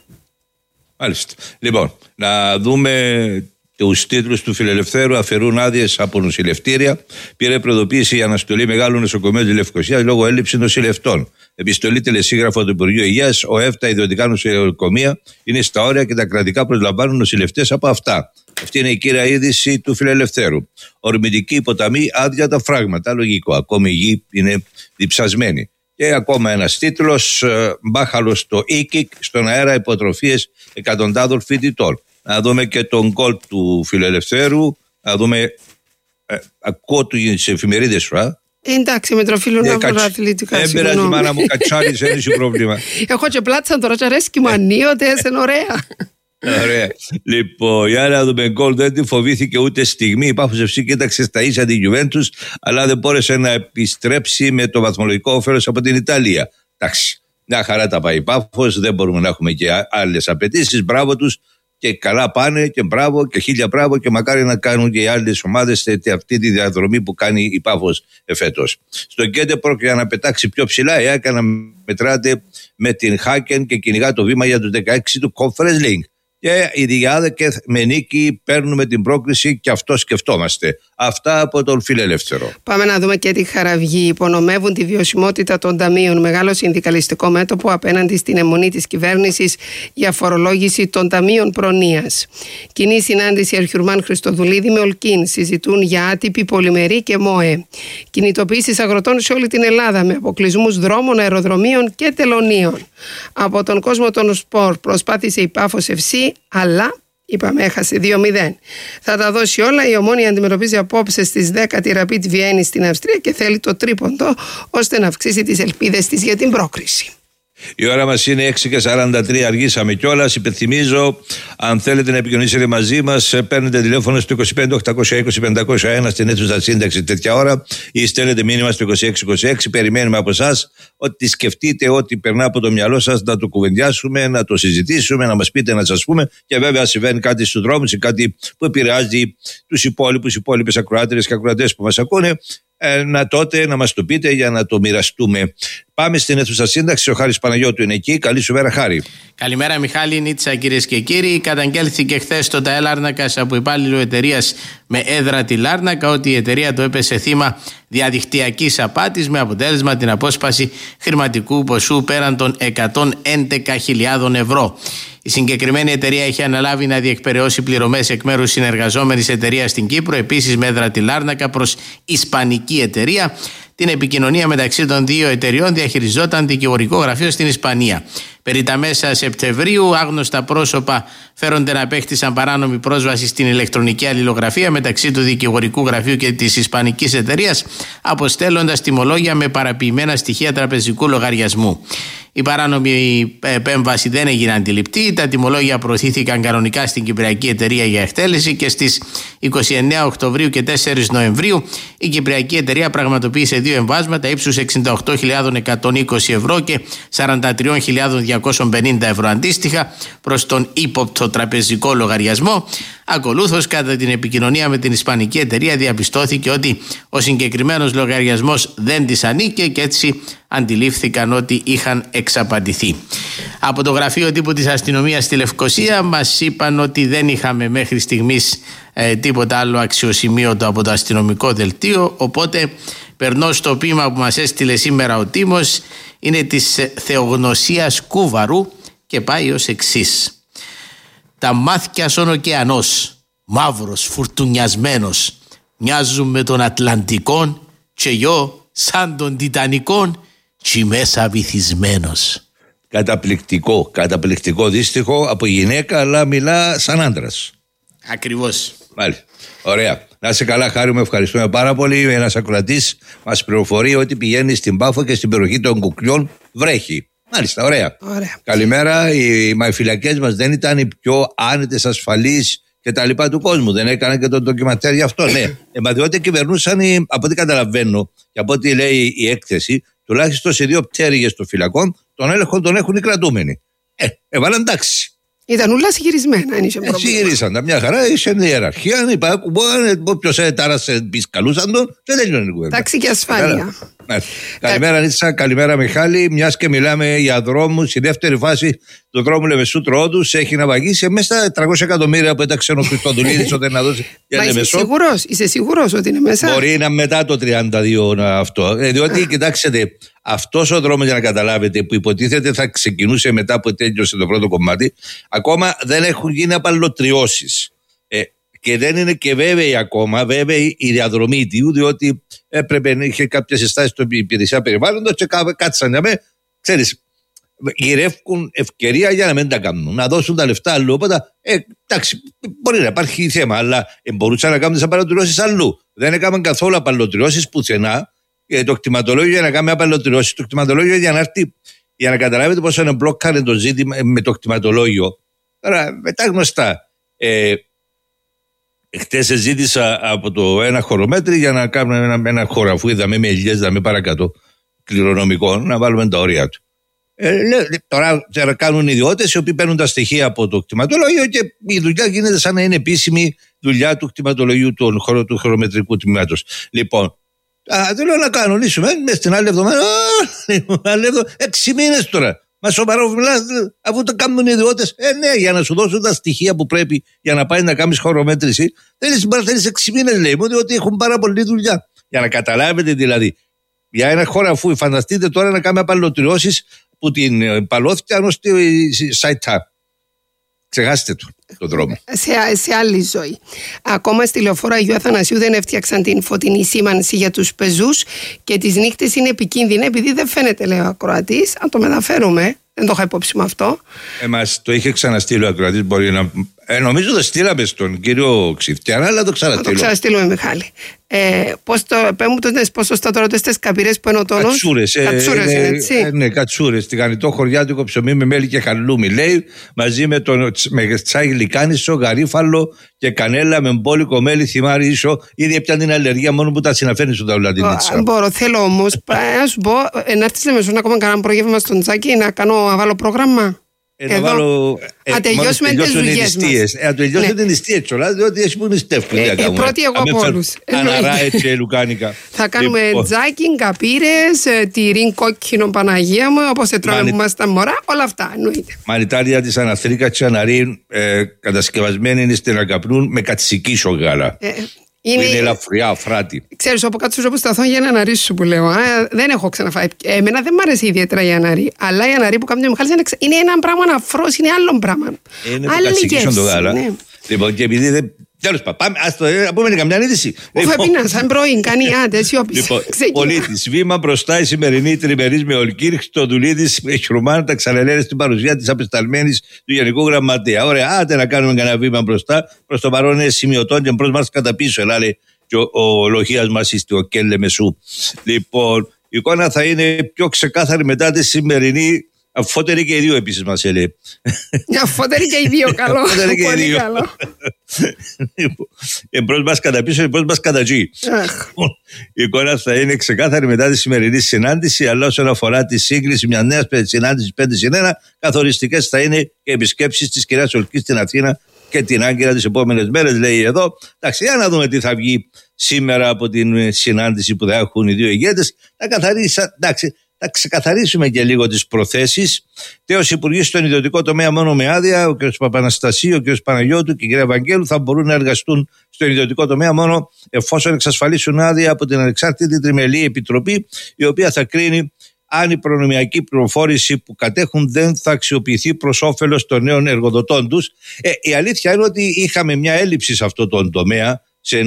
Speaker 8: Μάλιστα. Λοιπόν, να δούμε τους τίτλους του Φιλελευθέρου. Αφαιρούν άδειες από νοσηλευτήρια. Πήρε προειδοποίηση για αναστολή μεγάλου νοσοκομείου της Λευκοσίας λόγω έλλειψης νοσηλευτών. Επιστολή τελεσίγραφο του Υπουργείου Υγείας. Ο ΕΦΤΑ, ιδιωτικά νοσοκομεία, είναι στα όρια και τα κρατικά προσλαμβάνουν νοσηλευτές από αυτά. Αυτή είναι η κύρια είδηση του Φιλελευθέρου. Ορμητική ποταμή, άδεια τα φράγματα. Λογικό. Ακόμη η γη είναι διψασμένη. Και ακόμα ένας τίτλος. Μπάχαλο στο ΙΚΙΚ, στον αέρα υποτροφίες εκατοντάδων φοιτητών. Να δούμε και τον γκολ του Φιλελευθέρου. Να δούμε. Ακούω τις εφημερίδες σου,
Speaker 25: Εντάξει, με τροφίλουν να βρω αθλητικά.
Speaker 8: Δεν πειράζει, μάνα μου, κατσάρις, δεν έχει πρόβλημα.
Speaker 25: Έχω και πλάτσα τώρα, αρέσκει μου ανίωτες, είναι ωραία.
Speaker 8: Ωραία. Λοιπόν, για να δούμε γκολ. Δεν τη φοβήθηκε ούτε στιγμή. Η Πάφος FC κοίταξε στα ίσα την Juventus, αλλά δεν μπόρεσε να επιστρέψει με το βαθμολογικό όφελος από την Ιταλία. Εντάξει, μια χαρά τα πάει η Πάφος. Δεν μπορούμε να έχουμε και άλλες απαιτήσεις. Μπράβο τους. Και καλά πάνε και μπράβο και χίλια μπράβο και μακάρι να κάνουν και οι άλλες ομάδες αυτή τη διαδρομή που κάνει η Πάφος εφέτος. Στο Γκέντε πρόκειται να πετάξει πιο ψηλά, να μετράτε με την Χάκεν και κυνηγά το βήμα για τους 16 του Conference League. Και η Διάδε και με νίκη παίρνουμε την πρόκριση και αυτό σκεφτόμαστε. Αυτά από τον Φιλελεύθερο.
Speaker 25: Πάμε να δούμε και τη Χαραυγή. Υπονομεύουν τη βιωσιμότητα των ταμείων. Μεγάλο συνδικαλιστικό μέτωπο απέναντι στην αιμονή της κυβέρνησης για φορολόγηση των ταμείων προνοίας. Κοινή συνάντηση Αρχιουρμάν Χριστοδουλίδη με Ολκίν. Συζητούν για άτυπη πολυμερή και ΜΟΕ. Κινητοποιήσεις αγροτών σε όλη την Ελλάδα με αποκλεισμούς δρόμων, αεροδρομίων και τελωνίων. Από τον κόσμο των σπορ προσπάθησε η Πάφος FC, αλλά είπαμε έχασε 2-0. Θα τα δώσει όλα. Η Ομόνοια αντιμετωπίζει απόψε στις 10 τη Rapid Βιέννη στην Αυστρία και θέλει το τρίποντο ώστε να αυξήσει τις ελπίδες της για την πρόκριση.
Speaker 8: Η ώρα μας είναι 6:43, αργήσαμε κιόλας. Υπενθυμίζω, αν θέλετε να επικοινωνήσετε μαζί μας, παίρνετε τηλέφωνο στο 25-820-501 στην αίθουσα σύνταξη τέτοια ώρα ή στέλνετε μήνυμα στο 2626. Περιμένουμε από εσάς ό,τι σκεφτείτε, ό,τι περνά από το μυαλό σας, να το κουβεντιάσουμε, να το συζητήσουμε, να μας πείτε, να σας πούμε. Και βέβαια, συμβαίνει κάτι στους δρόμους ή κάτι που επηρεάζει τους υπόλοιπες ακροάτερες και ακροατές που μας ακούνε. τότε να μας το πείτε για να το μοιραστούμε. Πάμε στην αίθουσα σύνταξη. Ο Χάρης Παναγιώτου είναι εκεί. Καλή σου μέρα, Χάρη.
Speaker 1: Καλημέρα, Μιχάλη. Νίτσα, κυρίες και κύριοι. Καταγγέλθηκε χθες το ΤΑΕ Λάρνακας από υπάλληλο εταιρείας με έδρα τη Λάρνακα ότι η εταιρεία του έπεσε θύμα διαδικτυακής απάτης με αποτέλεσμα την απόσπαση χρηματικού ποσού πέραν των 111.000 ευρώ. Η συγκεκριμένη εταιρεία έχει αναλάβει να διεκπεραιώσει πληρωμές εκ μέρους συνεργαζόμενης εταιρείας στην Κύπρο, επίσης με έδρα τη Λάρνακα, προς ισπανική εταιρεία. Την επικοινωνία μεταξύ των δύο εταιριών διαχειριζόταν δικηγορικό γραφείο στην Ισπανία. Περί τα μέσα Σεπτεμβρίου, άγνωστα πρόσωπα φέρονται να απέκτησαν παράνομη πρόσβαση στην ηλεκτρονική αλληλογραφία μεταξύ του δικηγορικού γραφείου και της ισπανικής εταιρείας, αποστέλλοντας τιμολόγια με παραποιημένα στοιχεία τραπεζικού λογαριασμού. Η παράνομη επέμβαση δεν έγινε αντιληπτή. Τα τιμολόγια προωθήθηκαν κανονικά στην Κυπριακή Εταιρεία για εκτέλεση και στις 29 Οκτωβρίου και 4 Νοεμβρίου η Κυπριακή Εταιρεία πραγματοποίησε δύο εμβάσματα ύψους 68.120 ευρώ και 43.250 ευρώ αντίστοιχα προς τον ύποπτο τραπεζικό λογαριασμό. Ακολούθως, κατά την επικοινωνία με την ισπανική εταιρεία, διαπιστώθηκε ότι ο συγκεκριμένος λογαριασμός δεν της ανήκε και έτσι αντιλήφθηκαν ότι είχαν εξαπατηθεί. Από το γραφείο τύπου της αστυνομίας στη Λευκοσία μας είπαν ότι δεν είχαμε μέχρι στιγμής τίποτα άλλο αξιοσημείωτο από το αστυνομικό δελτίο, οπότε περνώ στο ποίημα που μας έστειλε σήμερα ο Τίμος. Είναι της Θεογνωσίας Κούβαρου και πάει ως εξής. Τα μάτια σαν ωκεανός, μαύρος, φουρτουνιασμένος, μοιάζουν με τον Ατλαντικόν και εγώ σαν τον Τιτανικόν και μέσα βυθισμένος.
Speaker 8: Καταπληκτικό δύστιχο από γυναίκα, αλλά μιλά σαν άντρας.
Speaker 1: Ακριβώς.
Speaker 8: Μάλιστα. Ωραία. Να είσαι καλά, Χάρη μου, ευχαριστούμε πάρα πολύ. Ένας ακροατής μας πληροφορεί ότι πηγαίνει στην Πάφο και στην περιοχή των Κουκλιών βρέχει. Μάλιστα, ωραία. Καλημέρα. Οι μαϊφυλακές μας δεν ήταν οι πιο άνετες, ασφαλείς και τα λοιπά του κόσμου. Δεν έκαναν και το ντοκιματέρ γι' αυτό. Ναι. Μα διότι κυβερνούσαν, από ό,τι καταλαβαίνω και από ό,τι λέει η έκθεση, τουλάχιστον σε 2 πτέρυγες των φυλακών, τον έλεγχο τον έχουν οι κρατούμενοι. Έβαλαν τάξη.
Speaker 25: Ήταν όλα συγυρισμένα, αν είσαι πρόβλημα.
Speaker 8: Συγυρίσαν τα, μια χαρά, είσαι ιεραρχία. Όποιος τάρασε, καλούσαν τον, δεν τελειώνει η κουβέντα.
Speaker 25: Τάξη και ασφάλεια.
Speaker 8: Καλημέρα, Νίτσα, καλημέρα, Μιχάλη. Μιας και μιλάμε για δρόμους, η δεύτερη φάση του δρόμου Λεμεσού Τρόοδους έχει να βαγίσει μέσα στα 300 εκατομμύρια που έταξε ο Χριστοδουλίδης όταν να δώσει για Λεμεσό.
Speaker 25: Είσαι σίγουρος ότι είναι μέσα?
Speaker 8: Μπορεί να είναι μετά το 32 αυτό. Διότι, κοιτάξτε, αυτός ο δρόμος, για να καταλάβετε, που υποτίθεται θα ξεκινούσε μετά που τέλειωσε το πρώτο κομμάτι, ακόμα δεν έχουν γίνει απαλληλωτριώσεις. Και δεν είναι και βέβαιη ακόμα, βέβαιη η διαδρομή του, διότι έπρεπε να είχε κάποιες συστάσεις στην υπηρεσία περιβάλλοντος και κάτσαν για μένα, ξέρεις, γυρεύκουν ευκαιρία για να μην τα κάνουν, να δώσουν τα λεφτά αλλού. Οπότε, εντάξει, μπορεί να υπάρχει θέμα, αλλά μπορούσαν να κάνουν τις απαλληλωτριώσεις αλλού. Δεν έκαναν καθόλου απαλληλωτριώσεις πουθενά. Το κτηματολόγιο για να κάνουμε απαλληλωτριώσεις, το κτηματολόγιο για να έρθει, για να καταλάβετε πόσο είναι μπλοκάρει το ζήτημα με το κτηματολόγιο. Τώρα, μετά γνωστά. Χτες ζήτησα από το ένα χωρομέτρη για να κάνουμε ένα χωραφού, είδαμε με ελιές, είδαμε παρακάτω κληρονομικό, να βάλουμε τα όρια του. Τώρα κάνουν ιδιώτες οι οποίοι παίρνουν τα στοιχεία από το κτηματολόγιο και η δουλειά γίνεται σαν να είναι επίσημη δουλειά του κτηματολογίου του χωρομετρικού τμήματος. Λοιπόν, θέλω να κανονίσουμε μέσα στην άλλη εβδομάδα. 6 μήνες τώρα. Μα σοβαρό μιλάς, αφού το κάνουν οι ιδιώτες. Ναι, για να σου δώσουν τα στοιχεία που πρέπει για να πάει να κάνεις χωρομέτρηση. Θέλεις 6 μήνες, λέει μου, διότι έχουν πάρα πολλή δουλειά. Για να καταλάβετε δηλαδή, για ένα χώρο, αφού φανταστείτε τώρα να κάνουμε απαλληλωτριώσεις που την παλώθηκαν ως τη Σαϊτά. Ξεχάστε το δρόμο.
Speaker 25: Σε άλλη ζωή. Ακόμα στη λεωφόρο Αγίου Αθανασίου δεν έφτιαξαν την φωτεινή σήμανση για τους πεζούς και τις νύχτες είναι επικίνδυνα επειδή δεν φαίνεται, λέει ο ακροατής. Αν το μεταφέρουμε, δεν το είχα υπόψη με αυτό.
Speaker 8: Μας το είχε ξαναστείλει ο ακροατής, μπορεί να. Νομίζω το στείλαμε στον κύριο Ξηφτιάνα, αλλά το ξαναστείλουμε.
Speaker 25: Το ξαναστείλουμε, Μιχάλη. Πώς σωστά τώρα τις καπηρές που είναι ο τόνος.
Speaker 8: Κατσούρες.
Speaker 25: Κατσούρες είναι, έτσι.
Speaker 8: Ναι, κατσούρες. Τηγανιτό χωριάτικο ψωμί με μέλι και χαλούμι, λέει, μαζί με τσάγι λικάνισο, γαρίφαλο και κανέλα με μπόλικο μέλι, θυμάρι ίσο. Ήδη έπιαν την αλλεργία μόνο που τα συναφέρνει στον ταουλαντινίτσα.
Speaker 25: Μπορώ, θέλω όμως να σου πω, να έρθεις Λεμεσό να κάνουμε κανένα πρόγευμα στον Τζάκη, να βάλω πρόγραμμα.
Speaker 8: να βάλω.
Speaker 25: Τελειώσουμε τις δουλειές μας.
Speaker 8: Τελειώσουμε την νηστεία κιόλας, διότι εσύ που νηστεύουν.
Speaker 25: Πρώτη εγώ από όλους.
Speaker 8: Αναρά και λουκάνικα.
Speaker 25: Θα κάνουμε τζάκιν, καπύρες, τυρί κόκκινο Παναγία μου, όπως τρώμε που ήμασταν μωρά, όλα αυτά εννοείται.
Speaker 8: Μανιτάρια της Αναθρήκα και Αναρίν κατασκευασμένη είναι στην Ακαπνούν με κατσικίσο γάλα. Είναι ελαφριά, φράτη.
Speaker 25: Ξέρεις, από κάτω όπου σταθώ για ένα αναρί σου που λέω. Δεν έχω ξαναφάει. Εμένα δεν μ' αρέσει ιδιαίτερα η αναρί. Αλλά η αναρί που κάποιο μου χάλισε είναι ένα πράγμα αφρός, είναι άλλο πράγμα.
Speaker 8: Είναι το κατσικίσο το γάλα. Ναι. Λοιπόν, και επειδή δεν. Τέλος πάντων, πάμε, ας το πούμε καμιά είδηση.
Speaker 25: Φαπίνα, σαν πρωί, κάνει άντε, σιώπης.
Speaker 8: Λοιπόν, πολίτης, βήμα μπροστά η σημερινή τριμερής με Ολκίρ, Χριστοδουλίδης, Χιουρμάν, τα ξαναλένε στην παρουσία της απεσταλμένης του Γενικού Γραμματέα. Ωραία, άντε να κάνουμε κανένα βήμα μπροστά. Προς το παρόν είναι σημειωτών και προς μας κατά πίσω. Ελάλε, και ο λοχίας μας είστε ο Κέλλε Μεσού. Λοιπόν, η εικόνα θα είναι πιο ξεκάθαρη μετά τη σημερινή. Αφότεροι και οι δύο επίσης μας έλεγε.
Speaker 25: Αφότεροι και οι δύο, καλό.
Speaker 8: Αφότεροι και οι δύο. Εμπρός μας κατά πίσω, εμπρός μας κατά γκί. Η εικόνα θα είναι ξεκάθαρη μετά τη σημερινή συνάντηση, αλλά όσον αφορά τη σύγκληση μια νέα συνάντηση 5-1, καθοριστικές θα είναι και επισκέψεις της κυρίας Ολκής στην Αθήνα και την Άγκυρα τις επόμενες μέρες, λέει εδώ. Εντάξει, για να δούμε τι θα βγει σήμερα από την συνάντηση που θα έχουν οι δύο ηγέτες. Θα ξεκαθαρίσουμε και λίγο τις προθέσεις. Τέος υπουργοί στον ιδιωτικό τομέα μόνο με άδεια, ο κ. Παπαναστασίου, ο κ. Παναγιώτου και η κ. Ευαγγέλου θα μπορούν να εργαστούν στον ιδιωτικό τομέα μόνο εφόσον εξασφαλίσουν άδεια από την ανεξάρτητη τριμελή επιτροπή, η οποία θα κρίνει αν η προνομιακή πληροφόρηση που κατέχουν δεν θα αξιοποιηθεί προς όφελος των νέων εργοδοτών τους. Η αλήθεια είναι ότι είχαμε μια έλλειψη σε αυτό τον τομέα, σε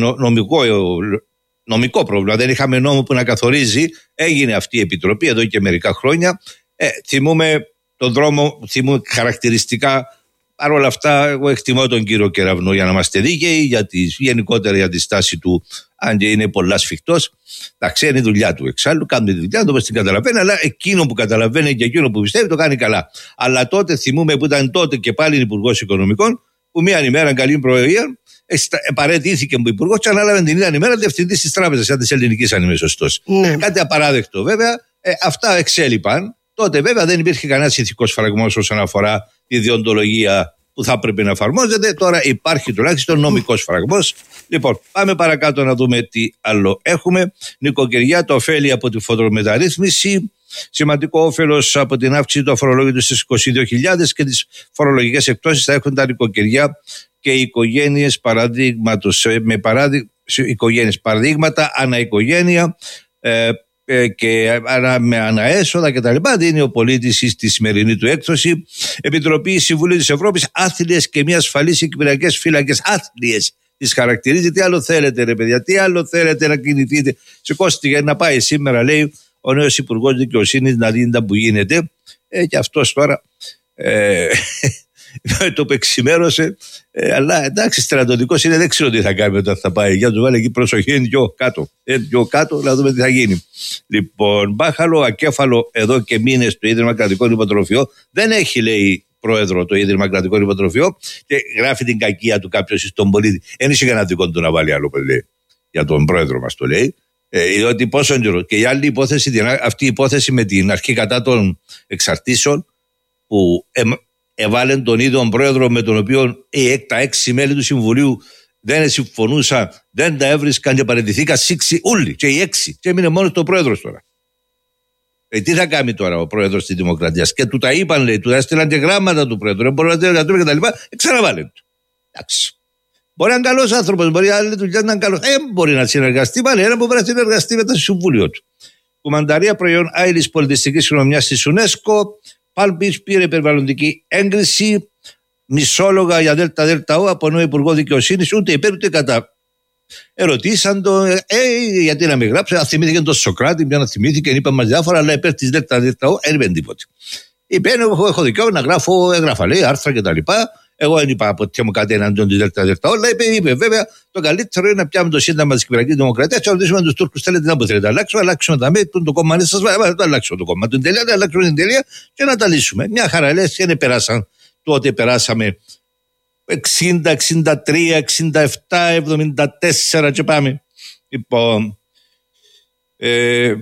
Speaker 8: νομικό πρόβλημα. Δεν είχαμε νόμο που να καθορίζει. Έγινε αυτή η επιτροπή εδώ και μερικά χρόνια. Θυμούμε τον δρόμο, θυμούμε χαρακτηριστικά. Παρ' όλα αυτά, εγώ εκτιμώ τον κύριο Κεραυνό για να είμαστε δίκαιοι, γενικότερα για τη στάση του, αν και είναι πολλά σφιχτός. Εντάξει, είναι η δουλειά του εξάλλου. Κάνουμε τη δουλειά του όπως την καταλαβαίνει, αλλά εκείνο που καταλαβαίνει και εκείνο που πιστεύει το κάνει καλά. Αλλά τότε θυμούμε που ήταν τότε και πάλι υπουργός Οικονομικών, που μία ημέρα καλή πρωία. Παραιτήθηκε ο υπουργός και ανάλαβε την ίδια ημέρα διευθυντής της τράπεζας, αν της ελληνικής, αν είμαι σωστός. Ναι. Κάτι απαράδεκτο βέβαια. Αυτά εξέλιπαν. Τότε βέβαια δεν υπήρχε κανένας ηθικός φραγμός όσον αφορά τη διοντολογία που θα πρέπει να εφαρμόζεται. Τώρα υπάρχει τουλάχιστον νομικός φραγμός. Λοιπόν, πάμε παρακάτω να δούμε τι άλλο έχουμε. Νοικοκυριά, το ωφέλη από τη φορομεταρρύθμιση. Σημαντικό όφελος από την αύξηση του αφορολόγητου στις 22.000 και τις φορολογικές εκτόσεις θα έχουν τα νοικοκυριά και οι οικογένειες παραδείγματος, οικογένειες παραδείγματα, αναοικογένεια και με αναέσοδα κτλ. Δίνει ο πολίτης στη σημερινή του έκδοση. Επιτροπή Συμβουλίου της Ευρώπης, άθλιες και μια ασφαλής κυπριακές φύλακες. Άθλιες τις χαρακτηρίζει. Τι άλλο θέλετε, ρε παιδιά, τι άλλο θέλετε να κινηθείτε. Σηκώστηκε να πάει σήμερα, λέει ο νέος Υπουργός Δικαιοσύνης, να δει τα που γίνεται. Και αυτός τώρα. Το πεξιμέρωσε, αλλά εντάξει, στρατιωτικός είναι, δεν ξέρω τι θα κάνει όταν θα πάει. Για του βάλε εκεί προσοχή, είναι πιο κάτω, να δούμε τι θα γίνει. Λοιπόν, μπάχαλο, ακέφαλο εδώ και μήνες το Ίδρυμα Κρατικών Υποτροφιών. Δεν έχει, λέει, πρόεδρο το Ίδρυμα Κρατικών Υποτροφιών και γράφει την κακία του κάποιο στον πολίτη. Δεν είχε κανένα δικό του να βάλει άλλο, λέει. Για τον πρόεδρο μας το λέει. Διότι πόσο καιρό. Και η άλλη υπόθεση, αυτή η υπόθεση με την αρχή κατά των εξαρτήσεων που έβαλε τον ίδιο πρόεδρο με τον οποίο τα 6 μέλη του Συμβουλίου δεν συμφωνούσαν, δεν τα έβρισκαν και παραιτηθήκαν όλοι και οι 6 και έμεινε μόνο το πρόεδρος τώρα. Τι θα κάνει τώρα ο πρόεδρος της Δημοκρατίας? Και του τα είπαν, λέει, του τα έστειλαν και γράμματα του πρόεδρου, δεν μπορεί να τα και τα λοιπά, ξαναβάλε του. Εντάξει. Μπορεί να είναι καλός άνθρωπος, μπορεί να είναι καλός. Μπορεί να συνεργαστεί, πάλι ένα μπορεί να συνεργαστεί με το Συμβούλιο του. Κουμανταρία προϊόν άειλης πολιτιστικής κληρονομιάς της UNESCO. Palm Beach πήρε περιβαλλοντική έγκριση. Μισόλογα για ΔΕΛΤΑ-ΔΕΛΤΑ-Ο από νέο Υπουργό Δικαιοσύνης, ούτε υπέρ ούτε κατά. Ερωτήσαν το, γιατί να μην γράψει. Θυμήθηκε τον Σοκράτη, μια να θυμήθηκε, είπαμε μας διάφορα, αλλά υπέρ της ΔΕΛΤΑ-ΔΕΛΤΑ-Ο δεν είπε τίποτε. Είπε, έχω δικαίωμα να γράφω, έγραφα, λέει, άρθρα κτλ. Εγώ δεν είπα ποτέ μου κάτι εναντίον της ΔΕΛΤΑ-ΔΕΛΤΑ-Ο, αλλά είπε, βέβαια, το καλύτερο είναι να πιάμε το Σύνταγμα της Κυπριακής Δημοκρατίας και να ρωτήσουμε τους Τούρκους, θέλετε να θέλετε, αλλάξουμε τα μέτρα, το κόμμα είναι σας, το αλλάξουμε το κόμμα, την τελεία, αλλάξουμε την τελεία και να τα λύσουμε. Μια χαρά, λες, και δεν περάσαν. Τότε περάσαμε 60, 63, 67, 74 και πάμε. Λοιπόν,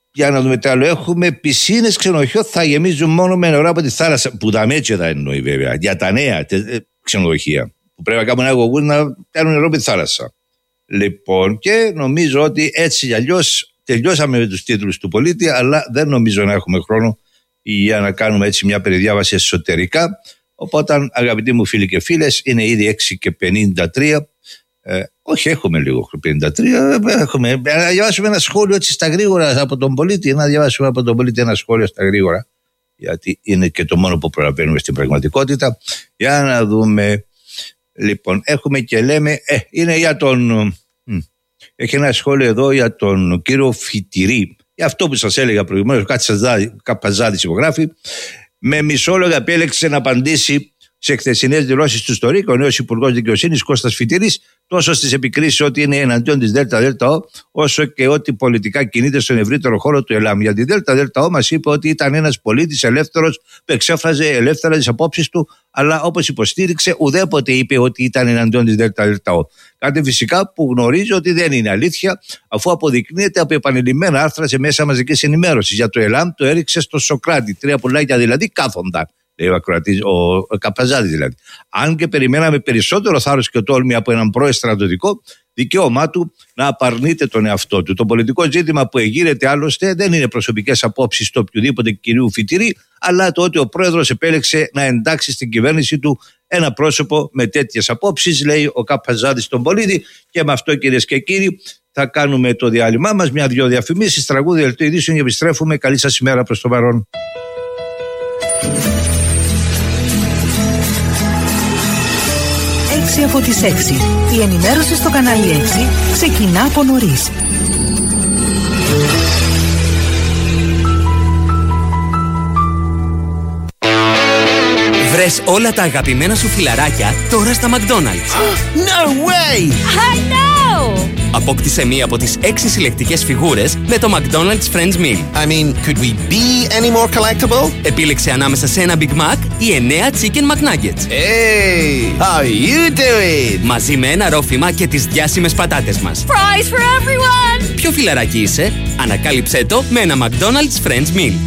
Speaker 8: Για να δούμε τι άλλο έχουμε. Πισίνες ξενοδοχείο θα γεμίζουν μόνο με νερό από τη θάλασσα. Που τα μέτια θα εννοεί βέβαια. Για τα νέα ξενοδοχεία. Που πρέπει να κάνουν ένα γογούρι να κάνουν νερό από τη θάλασσα. Λοιπόν, και νομίζω ότι έτσι κι αλλιώς τελειώσαμε με τους τίτλους του πολίτη, αλλά δεν νομίζω να έχουμε χρόνο για να κάνουμε έτσι μια περιδιάβαση εσωτερικά. Οπότε, αγαπητοί μου φίλοι και φίλες, είναι ήδη 6:53. Όχι, έχουμε λίγο 53. Να διαβάσουμε ένα σχόλιο έτσι στα γρήγορα από τον πολίτη. Να διαβάσουμε από τον πολίτη ένα σχόλιο στα γρήγορα, γιατί είναι και το μόνο που προλαβαίνουμε στην πραγματικότητα. Για να δούμε. Λοιπόν, έχουμε και λέμε, είναι για τον. Έχει ένα σχόλιο εδώ για τον κύριο Φιτηρή. Για αυτό που σας έλεγα προηγουμένως, Καπαζάδης υπογράφει. Με μισόλογα επέλεξε να απαντήσει σε χθεσινές δηλώσεις του Στορίκ ο νέος Υπουργός Δικαιοσύνης Κώστας Φιτηρής, τόσο στις επικρίσεις ότι είναι εναντίον της ΔΕΛΤΑ, όσο και ότι πολιτικά κινείται στον ευρύτερο χώρο του ΕΛΑΜ. Για τη ΔΕΛΤΑ μας είπε ότι ήταν ένας πολίτης ελεύθερος που εξέφραζε ελεύθερα τις απόψεις του, αλλά όπως υποστήριξε, ουδέποτε είπε ότι ήταν εναντίον της ΔΕΛΤΑ. Κάτι φυσικά που γνωρίζει ότι δεν είναι αλήθεια, αφού αποδεικνύεται από επανειλημμένα άρθρα σε μέσα μαζικής ενημέρωσης. Για το ΕΛΑΜ το έριξε στο Σοκράτη. 3 πουλάκια δηλαδή κάθονταν. Λέει ο Καπαζάδης δηλαδή. Αν και περιμέναμε περισσότερο θάρρος και τόλμη από έναν πρώην στρατιωτικό, δικαίωμά του να απαρνείται τον εαυτό του. Το πολιτικό ζήτημα που εγείρεται άλλωστε δεν είναι προσωπικές απόψεις του οποιοδήποτε κυρίου Φιτηρή, αλλά το ότι ο πρόεδρος επέλεξε να εντάξει στην κυβέρνηση του ένα πρόσωπο με τέτοιες απόψεις, λέει ο Καπαζάδης στον πολίτη. Και με αυτό, κυρίες και κύριοι, θα κάνουμε το διάλειμμά μας. Μια-δυο διαφημίσεις, τραγούδι, δελτίο ειδήσεων και επιστρέφουμε. Καλή σας ημέρα προς το παρόν.
Speaker 7: 6 από τις 6. Η ενημέρωση στο κανάλι 6 ξεκινά από νωρίς.
Speaker 3: Βρες όλα τα αγαπημένα σου φιλαράκια τώρα στα McDonald's.
Speaker 9: No way!
Speaker 3: I know! Απόκτησε μία από τις 6 συλλεκτικές φιγούρες με το McDonald's Friends Meal.
Speaker 9: I mean, could we be any more collectible?
Speaker 3: Επίλεξε ανάμεσα σε ένα Big Mac ή 9 Chicken McNuggets.
Speaker 9: Hey, how you do it?
Speaker 3: Μαζί με ένα ρόφημα και τις διάσημες πατάτες μας.
Speaker 9: Prize for everyone!
Speaker 3: Ποιο φιλαράκι είσαι? Ανακάλυψέ το με ένα McDonald's Friends Meal.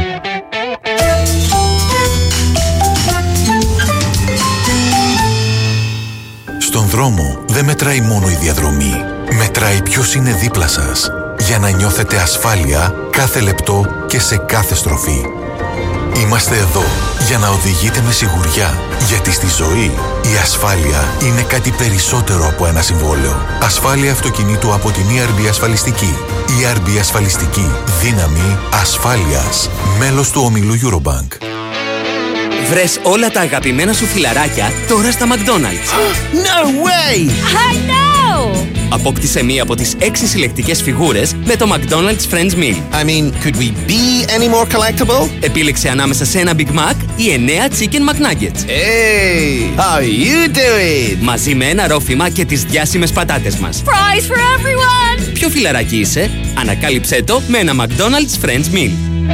Speaker 10: Στον δρόμο δεν μετράει μόνο η διαδρομή. Μετράει ποιος είναι δίπλα σας. Για να νιώθετε ασφάλεια κάθε λεπτό και σε κάθε στροφή. Είμαστε εδώ για να οδηγείτε με σιγουριά. Γιατί στη ζωή η ασφάλεια είναι κάτι περισσότερο από ένα συμβόλαιο. Ασφάλεια αυτοκινήτου από την ERB Ασφαλιστική. ERB Ασφαλιστική. Δύναμη ασφάλειας. Μέλος του ομίλου Eurobank.
Speaker 3: Βρες όλα τα αγαπημένα σου φιλαράκια τώρα στα McDonald's.
Speaker 9: No way! I know!
Speaker 3: Απόκτησε μία από τις 6 συλλεκτικές φιγούρες με το McDonald's Friends Meal.
Speaker 9: I mean, could we be any more collectible?
Speaker 3: Επίλεξε ανάμεσα σε ένα Big Mac ή 9 Chicken McNuggets.
Speaker 9: Hey, how you do it?
Speaker 3: Μαζί με ένα ρόφημα και τις διάσημες πατάτες μας.
Speaker 9: Prize for everyone!
Speaker 3: Ποιο φιλαράκι είσαι? Ανακάλυψέ το με ένα McDonald's Friends Meal.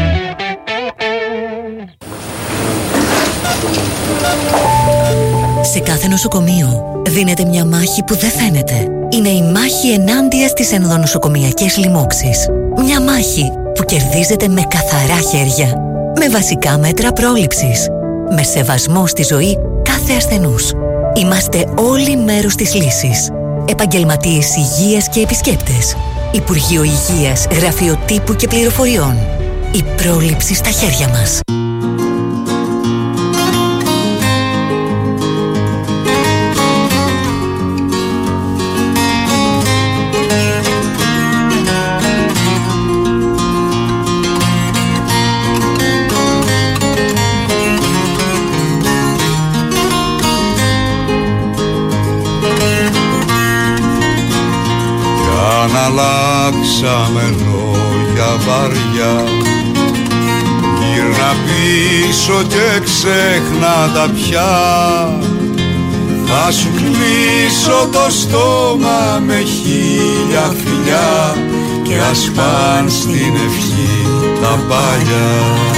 Speaker 11: Σε κάθε νοσοκομείο δίνεται μια μάχη που δεν φαίνεται. Είναι η μάχη ενάντια στις ενδονοσοκομιακές λοιμώξεις. Μια μάχη που κερδίζεται με καθαρά χέρια. Με βασικά μέτρα πρόληψης. Με σεβασμό στη ζωή κάθε ασθενούς. Είμαστε όλοι μέρος της λύσης. Επαγγελματίες υγείας και επισκέπτες. Υπουργείο Υγείας, Γραφείο Τύπου και Πληροφοριών. Η πρόληψη στα χέρια μας.
Speaker 15: Αλλάξαμε λόγια βαριά. Γύρνα πίσω και ξέχνα τα πια. Θα σου κλείσω το στόμα με 1000 φιλιά και ας παν στην ευχή τα παλιά.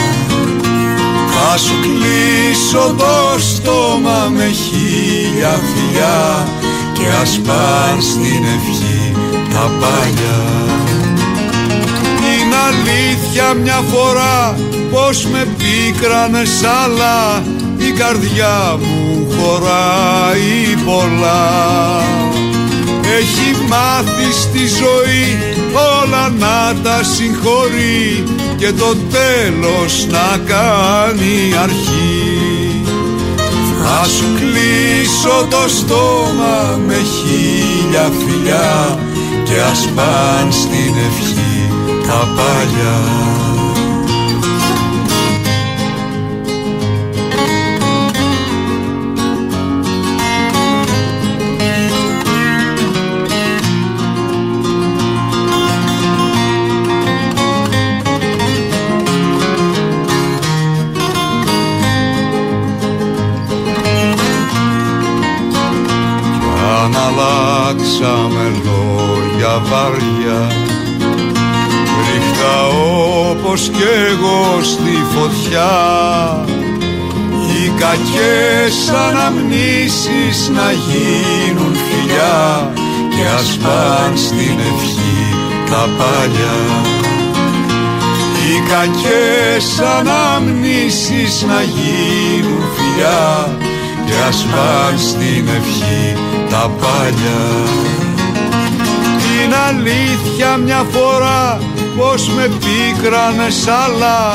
Speaker 15: Θα σου κλείσω το στόμα με 1000 φιλιά και ας παν στην ευχή τα παλιά. Την Είναι αλήθεια μια φορά πως με πίκρανες, αλλά η καρδιά μου χωράει πολλά. Έχει μάθει στη ζωή όλα να τα συγχωρεί και το τέλος να κάνει αρχή. Θα σου κλείσω το στόμα με 1000 φιλιά και ας παν στην ευχή τα παλιά. Αλλάξαμε λόγια βαριά, ρίχτα όπως κι εγώ στη φωτιά. Οι κακές αναμνήσεις να γίνουν φιλιά και ας παν στην ευχή τα παλιά. Οι κακές αναμνήσεις να γίνουν φιλιά και ας παν στην ευχή τα παλιά. Είναι αλήθεια μια φορά πως με πίκρανες, αλλά